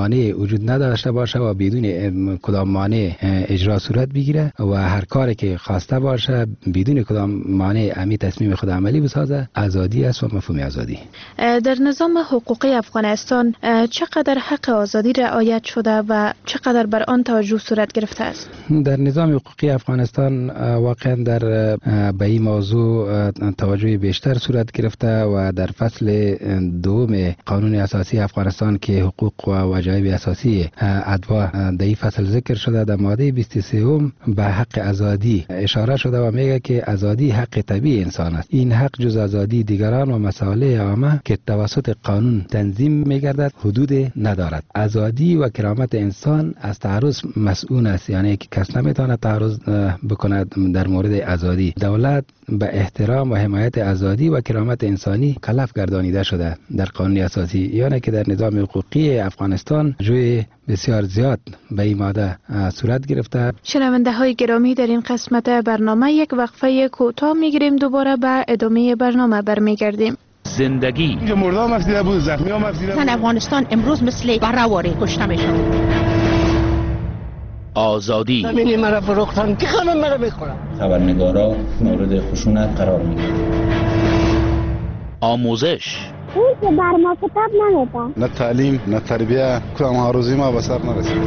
مانع وجود نداشته باشه و بدون کدام مانع اجرا صورت بگیره و هر کاری که خواسته باشه بدون کدام مانع امی تصمیم خود عملی بسازه، آزادی است و مفهوم آزادی. در نظام حقوقی افغانستان چقدر حق آزادی رعایت شده و چقدر بر آن توجه صورت گرفته است؟ در نظام حقوقی افغانستان واقعا در به این موضوع توجه بیشتر صورت گرفته و در فصل دوم قانون اساسی افغانستان که حقوق و واجب اساسی ادوا در این فصل ذکر شده، در ماده 23 به حق آزادی اشاره شده و میگه که آزادی حق طبیعی انسان است. این حق جز آزادی دیگران و مصالح عامه که توسط قانون تنظیم میگردد حدود ندارد. آزادی و کرامت انسان از تعرض مسئول است، یعنی که کس نمیتواند تعرض بکند در مورد آزادی. دولت به احترام و حمایت آزادی و کرامت انسانی کلف گردانیده شده در قانون اساسی، یعنی که در نظام حقوقی افغانستان جوی بسیار زیاد به این ماده صورت گرفته. شنونده های گرامی، در این قسمت برنامه یک وقفه کوتاه میگیریم، دوباره به ادامه برنامه برمیگردیم. زندگی مردم مفیده بود، زخمی ها مفیده بود. افغانستان امروز مثل برآوری کشته میشن. آزادی زمین مرا فروختن، که خانم مرا میخورن. خبرنگارا مورد خشونت قرار میگیرن. آموزش اون که بر ما کتاب نمیدن، نه تعلیم نه تربیه، کدام آرزوی ما به سر نرسید.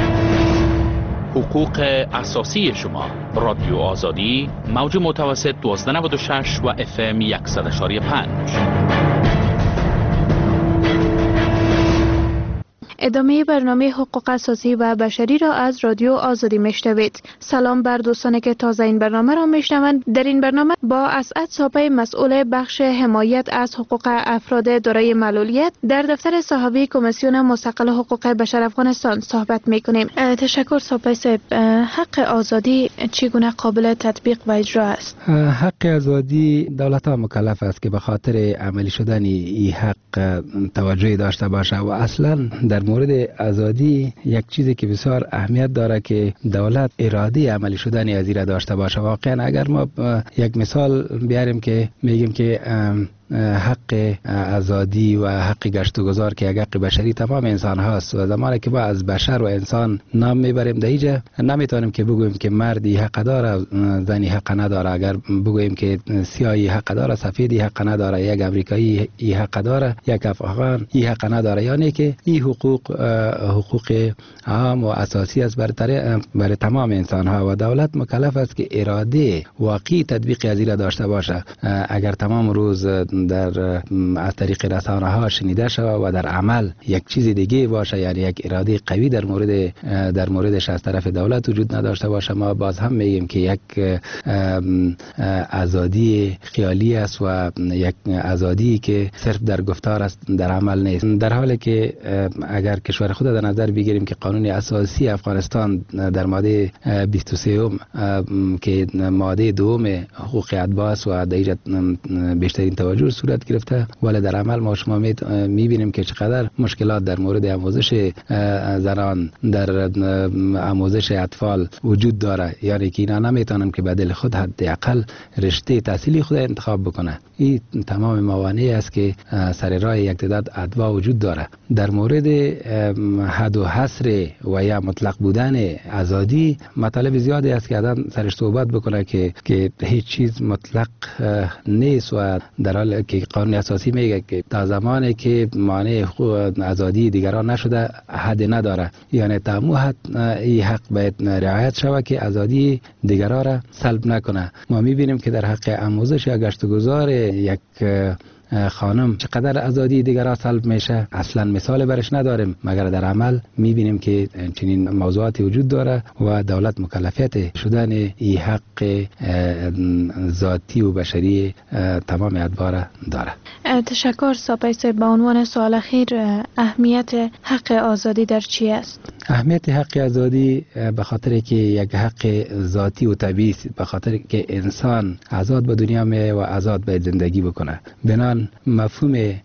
حقوق اساسی شما. رادیو آزادی، موج متوسط 1296 و FM 100.5. ادامه برنامه حقوق اساسی و بشری را از رادیو آزادی میشنوید. سلام بر دوستانی که تازه این برنامه را میشنوند. در این برنامه با اسعد ساپی، مسئول بخش حمایت از حقوق افراد دارای معلولیت در دفتر صحابی کمیسیون مستقل حقوق بشر افغانستان صحبت میکنیم. تشکر ساپی صاحب. حق آزادی چگونه قابل تطبیق و اجرا است؟ حق آزادی دولت ها مکلف است که به خاطر عملی شدن این حق توجه داشته باشه و اصلا در مورد آزادی یک چیزی که بسیار اهمیت داره که دولت اراده عملی شدن از این را داشته باشه. واقعا اگر ما یک مثال بیاریم که میگیم که حق آزادی و حق گشت و گذار که یک حق بشری تمام انسان هاست و زمانی که با از بشر و انسان نام میبریم در اینجا نمیتونیم که بگوییم که مردی حق داره زنی حق نداره. اگر بگوییم که سیاهی حق داره سفیدی حق نداره، یک امریکایی این حق داره یک افغان این حق نداره، یعنی که این حقوق عام و اساسی است برای تمام انسان ها و دولت مکلف است که اراده واقعی تطبیق از این را داشته باشه. اگر تمام روز از طریق رسانه ها شنیده شود و در عمل یک چیز دیگه باشه، یعنی یک اراده قوی در موردش از طرف دولت وجود نداشته باشه، ما باز هم میگیم که یک آزادی خیالی است و یک آزادی که صرف در گفتار است، در عمل نیست. در حالی که اگر کشور خود در نظر بگیریم که قانون اساسی افغانستان در ماده 23 که ماده دوم حقوق ادوا است و در بیشترین توجه صورت گرفته، ولی در عمل ما شما میبینیم که چقدر مشکلات در مورد آموزش زنان، در آموزش اطفال وجود داره، یعنی که اینا نمیتونن که به دل خود حداقل رشته تحصیلی خود انتخاب بکنه. این تمام موانعی است که سر راه یک تعداد ادوا وجود داره. در مورد حد و حصر و یا مطلق بودن آزادی مطالب زیادی است که آدم سرش صحبت بکنه که هیچ چیز مطلق نیست و در حال که قانون اساسی میگه که تا زمانی که مانع حقوق آزادی دیگران نشده حد نداره، یعنی تا حد این حق باید رعایت شود که آزادی دیگران را سلب نکنه. ما میبینیم که در حق آموزش یا گشت و گذار یک خانم چقدر آزادی دیگران سلب میشه اصلا مثال برش نداریم، مگر در عمل میبینیم که چنین موضوعاتی وجود داره و دولت مکلفیت شدن این حق ذاتی و بشری تمام ادوار داره. تشکر ساپی صاحب. به عنوان سوال اخیر، اهمیت حق آزادی در چی است؟ اهمیت حق آزادی به خاطر که یک حق ذاتی و طبیعی است، به خاطر که انسان آزاد به دنیا می و آزاد به زندگی بکنه. بنان مفهوم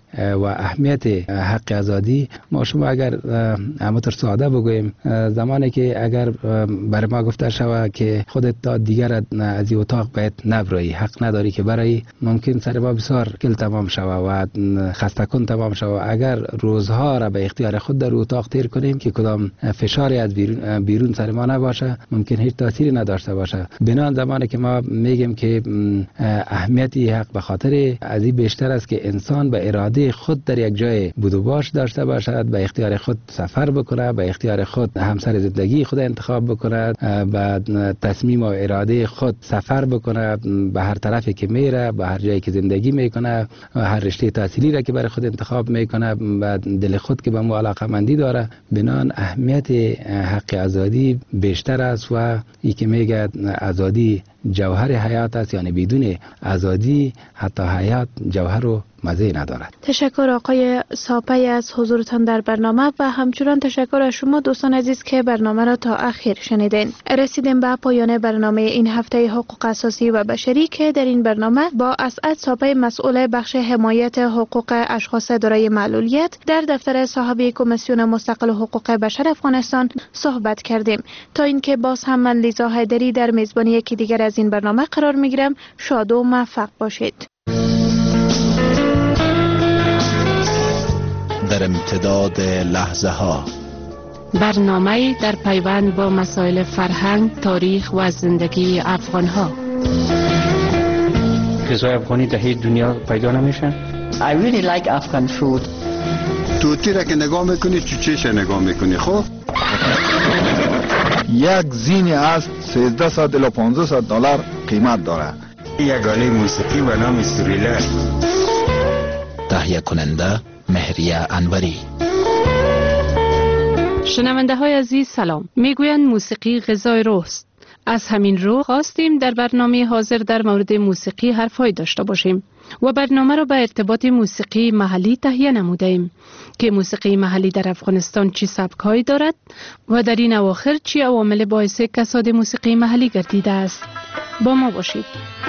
و اهمیت حق آزادی، ما شما اگر همونطور ساده بگوییم، زمانی که اگر برای ما گفته شود که خودت تا دیگر از این اتاق باید نبرایی، حق نداری که برای، ممکن سر ما بسیار کل تمام شود و خسته کن تمام شود. اگر روزها را به اختیار خود در اتاق تیر کنیم که کدام فشاری از بیرون سر ما نباشه، ممکن هیچ تأثیری نداشته باشه. بنان زمانی که ما میگیم که اهمیت حق به خاطر از این بیشتر است که انسان به اراده خود در یک جای بود و باش داشته باشد، به اختیار خود سفر بکنه، به اختیار خود همسر زندگی خود انتخاب بکنه، به تصمیم و اراده خود سفر بکنه به هر طرفی که میره، به هر جایی که زندگی میکنه، هر رشته تحصیلی را که برای خود انتخاب میکنه، به دل خود که به مو علاقه‌مندی داره. بنان اهمیت حق آزادی بیشتر است و ای که میگه آزادی جوهر حیات است، یعنی بدون آزادی حتی حیات جوهر و مزه ندارد. تشکر آقای ساپی از حضورتان در برنامه و همچنان تشکر از شما دوستان عزیز که برنامه را تا آخر شنیدین. رسیدیم به پایان برنامه این هفته حقوق اساسی و بشری که در این برنامه با اسعد ساپی مسئول بخش حمایت حقوق اشخاص دارای معلولیت در دفتر صاحب کمیسیون مستقل حقوق بشر افغانستان صحبت کردیم. تا اینکه باز هم من لیزا حیدری در میزبانی یکی دیگر از این برنامه قرار میگیرم. شاد و موفق باشید. در امتداد لحظه ها، برنامه در پیوند با مسائل فرهنگ، تاریخ و زندگی افغان ها. غذای افغانی در هیچ دنیا پیدا نمیشن. I really like Afghan food. توتی را که نگاه میکنی چوچهش نگاه میکنی. خب یک زین از 1300 الی 1500 دلار قیمت داره. یک آله موسیقی و نام سوریله. تهیه کننده مهریه انوری. شنونده های عزیز سلام. میگویند موسیقی غذای روح است. از همین رو خواستیم در برنامه حاضر در مورد موسیقی حرفای داشته باشیم و برنامه را به ارتباط موسیقی محلی تهیه نمودیم که موسیقی محلی در افغانستان چه سبک‌هایی دارد و در این اواخر چه عوامل باعث کساد موسیقی محلی گردیده است. با ما باشید.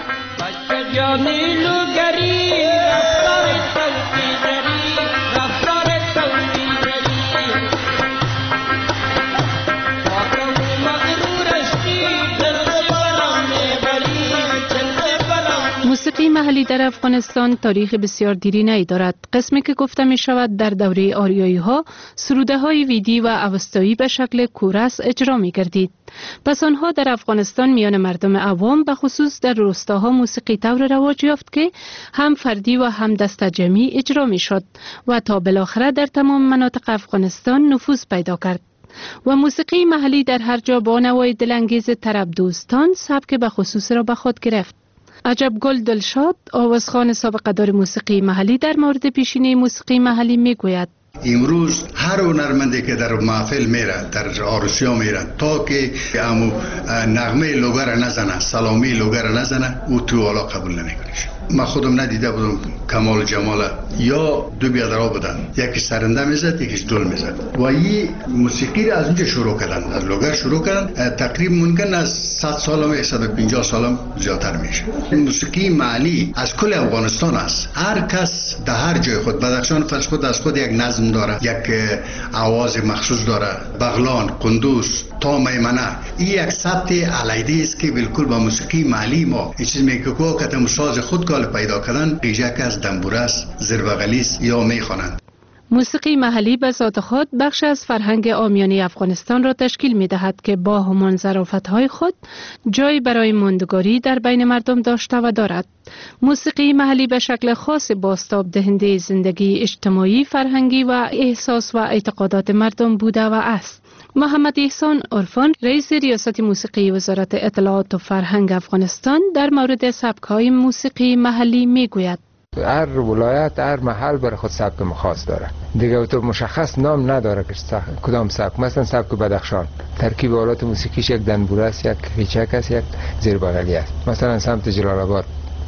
موسیقی محلی در افغانستان تاریخ بسیار دیرینه‌ای دارد. قسمی که گفته می شود در دوره آریایی ها سروده های ویدی و اوستایی به شکل کورس اجرا می گردید. پس آنها در افغانستان میان مردم عوام به خصوص در روستاها موسیقی طور رواج یافت که هم فردی و هم دسته جمعی اجرا می شد و تا بالاخره در تمام مناطق افغانستان نفوذ پیدا کرد. و موسیقی محلی در هر جا با نوای دلانگیز طرب دوستان سبک به خصوص را به خود گرفت. عجب گل دلشاد، آوازخوان سابقه دار موسیقی محلی در مورد پیشینه موسیقی محلی میگوید: امروز هر هنرمندی که در محفل میره، در عروسی‌ها میره، تا که امو نغمه لوگر نزنه، سلامی لوگر نزنه، او تو حالا قبول نمیکنه. من خودم ندیده بودم کمال جمال یا دو بیادرها بودن، یکی سرنده میزد یکیش دل میزد و این موسیقی را از اونجا شروع کردن، از لوگر شروع کردن. تقریبا ممکن از 100 سالم 150 سالم زیادتر میشه. موسیقی محلی از کل افغانستان است. هر کس در هر جای خود، بدخشان فرض خود از خود یک نظم داره، یک آواز مخصوص داره. بغلان، قندوز تا میمنه، این یک ثبت علیده است که بالکل با موسیقی محلی ما این چیز میگه که کتم ساز خود کال پیدا کردن، قیجک است، دنبوره است، زربغلی است یا میخوانند. موسیقی محلی به ذات خود بخش از فرهنگ عامیانه افغانستان را تشکیل می دهد که با همان ظرافت‌های خود جای برای ماندگاری در بین مردم داشته و دارد. موسیقی محلی به شکل خاص بازتاب دهنده زندگی اجتماعی، فرهنگی و احساس و اعتقادات مردم بوده و است. محمد احسان عرفان، رئیس ریاست موسیقی وزارت اطلاعات و فرهنگ افغانستان، در مورد سبک‌های موسیقی محلی میگوید: هر ولایت، هر محل برای خود سبک خاص داره دیگه، تو مشخص نام نداره که کدام سبک. مثلا سبک بدخشان ترکیب آلات موسیقیش یک دنبوره است، یک قیچک است، یک زیربغلی است. مثلا سمت جلال آباد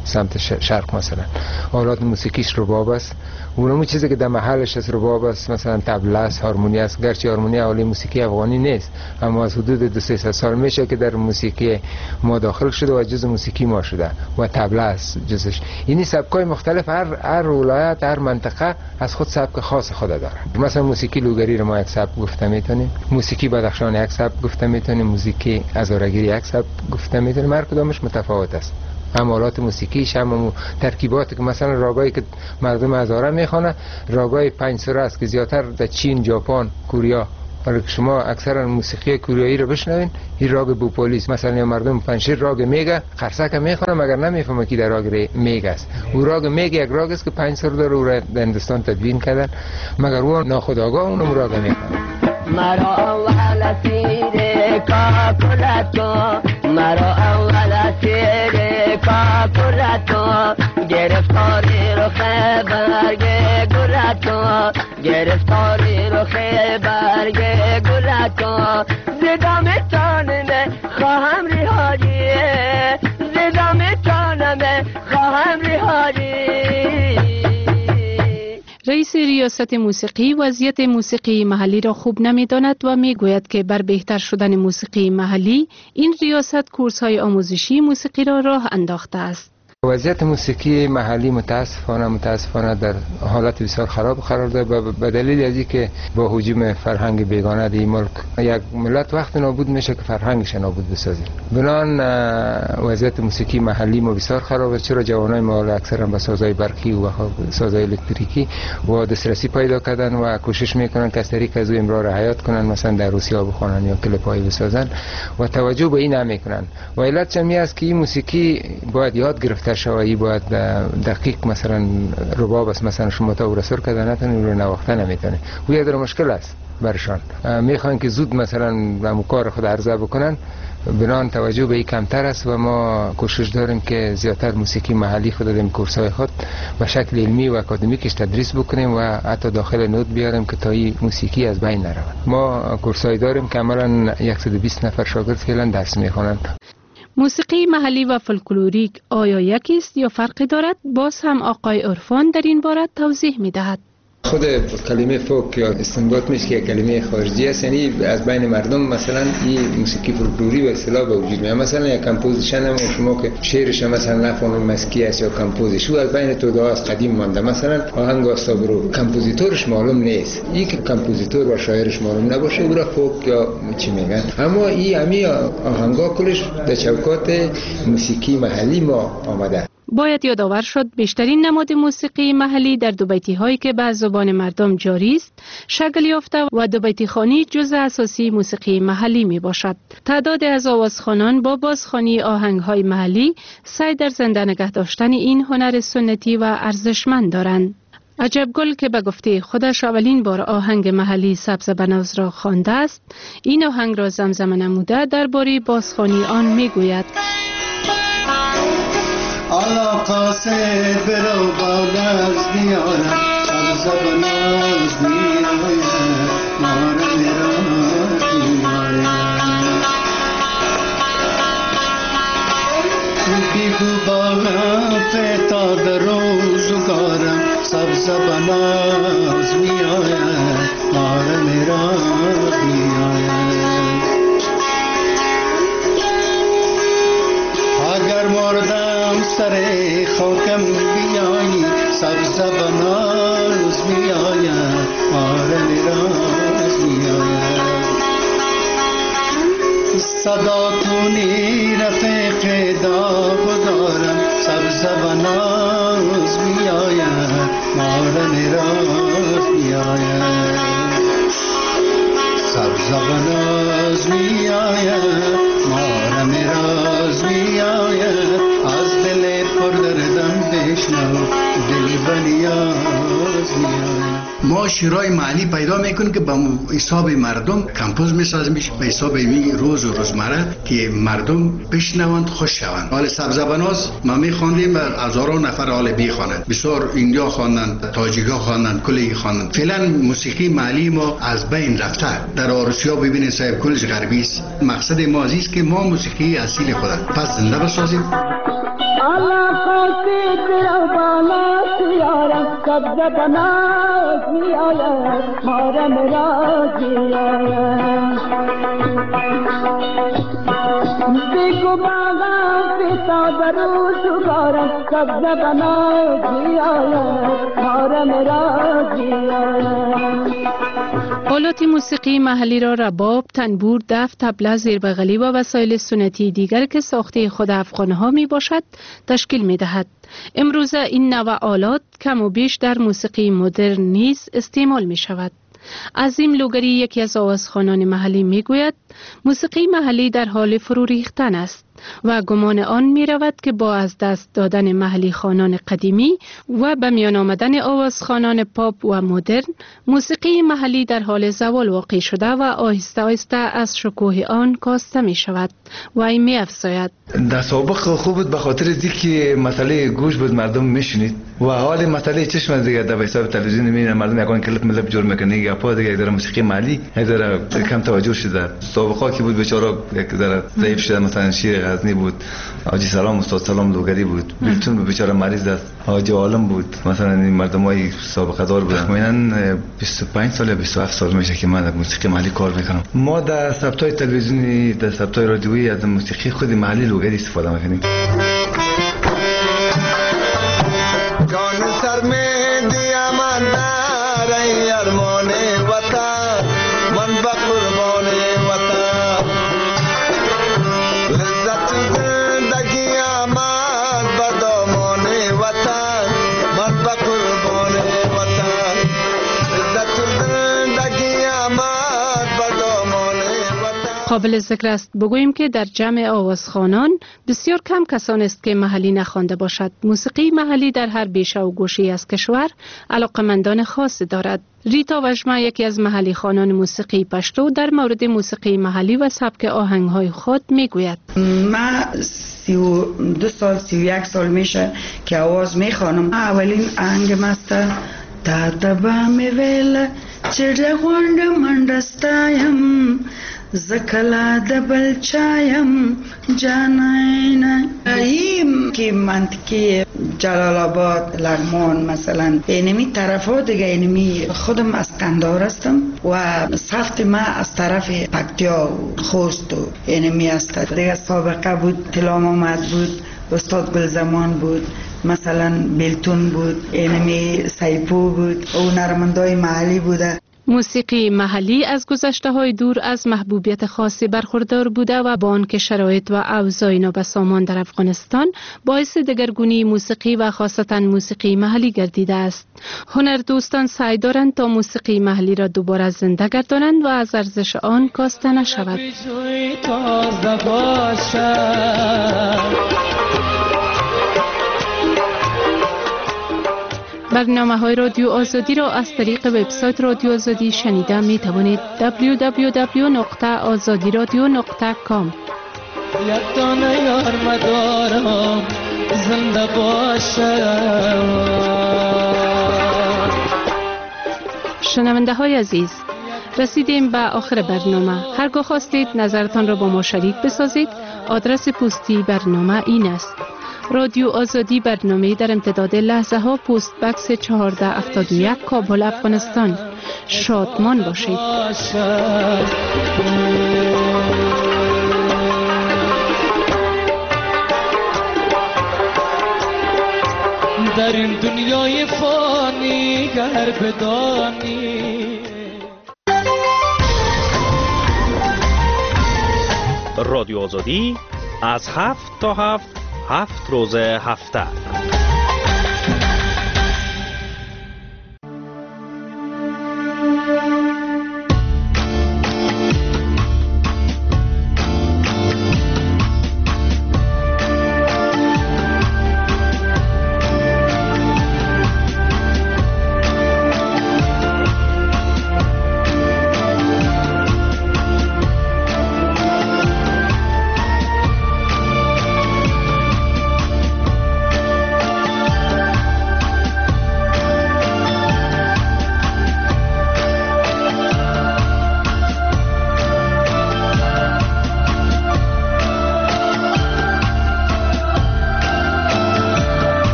سمت شرق مثلا آلات موسیقیش رباب است. اونمون چیزی که در محلش از رباب است مثلا طبله است، هارمونی است. گرچه هارمونی حالی موسیقی افغانی نیست، اما از حدود 200 سال میشه که در موسیقی ما داخل شده و جزء موسیقی ما شده و طبله است جزش. این سبکای مختلف هر ولایت هر منطقه از خود سبک خاص خود داره. مثلا موسیقی لوگری رو ما یک سبک گفته میتونیم، موسیقی بدخشان یک سبک گفته میتونیم، موسیقی هزارگیری یک سبک گفته میتونیم. هر کدامش متفاوت است. هم آلات موسیقیش هم ترکیباتی که مثلا راگایی که مردم هزاره میخوانه راگای 5 سوره است که زیادتر در چین، ژاپن، کره. ولی شما اکثرا موسیقی کوریایی رو بشنوین این راگ بوپولیس مثلا مردم پنشیر راگ میگه خرسک میخوانه مگر نمیفهمه کی در راگ میگه است. او راگ میگه یک راگ است که 5 سال داره او را در هندوستان تدوین کردن مگر او ناخودآگاه اونم راگ میخوانه. مرا اول سیر کاکلاتو مرا اول سیر کاکلاتو گرفتاری رو برگ گلاتو گرفتاری رو برگ گلاتو زدام تانمه خواهم ریحاجیه زدام تانمه خواهم ریحاجی. رئیس ریاست موسیقی وضعیت موسیقی محلی را خوب نمی‌داند و می‌گوید که بر بهتر شدن موسیقی محلی این ریاست کورس‌های آموزشی موسیقی را راه انداخته است. وضعیت موسیقی محلی متاسفانه در حالت بسیار خراب قرار دارد به دلیل از اینکه با هجوم فرهنگ بیگانه در این ملک یک ملت وقت نابود میشه که فرهنگش نابود بسازه. بنان وضعیت موسیقی محلی ما بسیار خراب است. چرا جوانای ما اکثرا به سازهای برقی و سازهای الکتریکی و دسترسی پیدا کردن و کوشش میکنن که از طریق از او امرار حیات کنن، مثلا در روسیا بخوانن یا کلیپای بسازن و توجه به این نمیکنن. و علت چمی است که این موسیقی باید یاد گرفته شوایی، باید دقیق مثلا رباب است مثلا شما تا ورسور کردن نتونید رو نواخته نمیتونه. و یه در مشکل است برشان. میخوان که زود مثلا همون کار خود عرضه بکنن، بنان توجه به این کمتر است و ما کوشش داریم که زیادتر موسیقی محلی خود در کورس‌های خود به شکل علمی و اکادمیکش تدریس بکنیم و حتی داخل نوت بیاریم که تا این موسیقی از بین نرود. ما کورس‌های داریم که عملاً 120 نفر شاگرد فعلا درس میخوانند. موسیقی محلی و فولکلوریک آیا یکی است یا فرقی دارد؟ باز هم آقای عرفان در این باره توضیح می‌دهد. خود کلمه فوک یا استنباط میشه که کلمه خارجی است، یعنی از بین مردم مثلا این موسیقی فولکلوری به اصطلاح به وجود میاد. مثلا یک کمپوزیشن هم شما که شعرش مثلا نفهم مسکی است یا کمپوزیش او از بین توده از قدیم مانده، مثلا آهنگ آستابرو کمپوزیتورش معلوم نیست، این که کمپوزیتور و شاعرش معلوم نباشه او را فوک یا چی میگن. اما این امی آهنگا کلش در چوکات موسیقی محلی ما آمده. باید یادآور شد بیشترین نماد موسیقی محلی در دوبیتی هایی که به زبان مردم جاری است شکل یافته و دوبیتی خوانی جزء اساسی موسیقی محلی می باشد. تعداد از آوازخوانان با بازخوانی آهنگ های محلی سعی در زنده نگه داشتن این هنر سنتی و ارزشمند دارند. عجب گل که به گفته خودش اولین بار آهنگ محلی سبز بناز را خوانده است، این آهنگ را زمزمه نموده درباره بازخوانی آن می گوید. علا قاصد برو بالاز بیارم سبز بناز بیارم مارا میرا بیارم بیگو بالا پیتا در روزگارم سبز بناز بیارم مارا میرا بیارم اگر مردم سر خاکم بیایی سبز بناز بیاید مارا میراز بیاید صدا کنی رفیق داغ دارم سبز بناز بیاید مارا میراز بیاید سبز بناز بیاید مارا میراز بیاید از دل پر دردم بشنو دلی بنیاز بیاید. ما شیرای محلی پیدا میکنیم که به حساب مردم کمپوز میسازیم به حساب این روز و روزمره که مردم بشنوند خوش شوند. حال سبز بناز ما میخواندیم هزاران نفر حال بیخوانند، بسیار اینجا خواندند، تاجیکا خواندند، کلی خواندند. فعلا موسیقی محلی ما از بین رفته. در آروسیا ببینید صاحب کلش غربی است. مقصد ما است که ما موسیقی اصیل خود پس زنده بسازیم. آلات موسیقی محلی را رباب، تنبور، دف، طبله، زیربغلی و وسایل سنتی دیگر که ساخته خود افغانها می باشد تشکیل می دهد. امروزه این نوع آلات کم و بیش در موسیقی مدرن نیز استعمال می شود. عظیم لوگری یکی از آوازخوانان محلی می گوید موسیقی محلی در حال فرو ریختن است و گمان آن می رود که با از دست دادن محلی خوانان قدیمی و به میان آمدن آوازخوانان پاپ و مدرن موسیقی محلی در حال زوال واقع شده و آهسته آهسته از شکوه آن کاسته می شود و این می افزاید. در سابق خوب بود به خاطر که مسئله گوش بود مردم میشنید و حال مسئله چشم دیگه در حساب تلویزیون میبینن مردم یکان کلپ ملپ جور میکنه یا پا دیگه در موسیقی محلی در کم توجه شده. سابقا که بود بیچاره یک ذره ضعیف شده، مثلا شیر غزنی بود، حاجی سلام استاد سلام لوگری بود، بیلتون بیچاره مریض است، حاجی عالم بود، مثلا این مردمای سابقه دار بودن. من 25 سال یا 27 سال میشه که من در موسیقی محلی کار میکنم. ما در ثبتای تلویزیونی، در ثبتای رادیویی از موسیقی خود محلی لوگری استفاده میکنیم. جان سر میں دیا من نارای ارمان وطن من با قربان وطن لذت زندگی آمد با دامان وطن من با قربان وطن لذت زندگی آمد با دامان وطن. قابل ذکر است بگوییم که در جمع آوازخوانان بسیار کم کسان است که محلی نخوانده باشد. موسیقی محلی در هر بیشه و گوشه‌ای از کشور علاقمندان خاصی دارد. ریتا وژمه یکی از محلی خوانان موسیقی پشتو در مورد موسیقی محلی و سبک آهنگ‌های خود میگوید. من 32 سال 31 سال میشه که آواز میخوانم. اولین آهنگم است تا میویل چه غوند مندستایم زکلا دبل چایم جاناینا. این که منطقه جلال آباد، لغمان مثلا اینمی طرف ها دیگه، اینمی خودم از قندهار هستم و سفت ما از طرف پکتیا و خوست و اینمی است دیگه. سابقه بود تلام آمد بود، استاد گلزمان بود، مثلا بیلتون بود، اینمی سیپو بود، او نرمندای محلی بوده. موسیقی محلی از گذشته‌های دور از محبوبیت خاصی برخوردار بوده و با آنکه شرایط و اوضاع نابسامان در افغانستان باعث دگرگونی موسیقی و خاصتا موسیقی محلی گردیده است. هنردوستان سعی دارند تا موسیقی محلی را دوباره زنده گردانند و از ارزش آن کاسته نشود. برنامه‌های رادیو آزادی را از طریق وبسایت رادیو آزادی شنیده می توانید. www.azadiradio.com. یادانه یار مدارم زنده باشم. شنونده های عزیز، رسیدیم به آخر برنامه. هرگاه خواستید نظرتان را با ما شریک بسازید، آدرس پستی برنامه این است: رادیو آزادی، برنامه در امتداد لحظه ها، پست بکس 1471 کابل افغانستان. شادمان باشید. در این دنیای فانی گر بدانی. رادیو آزادی از 7 تا 7 روز هفته.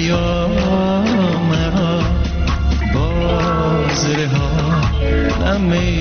پیام مرا باز رها نمی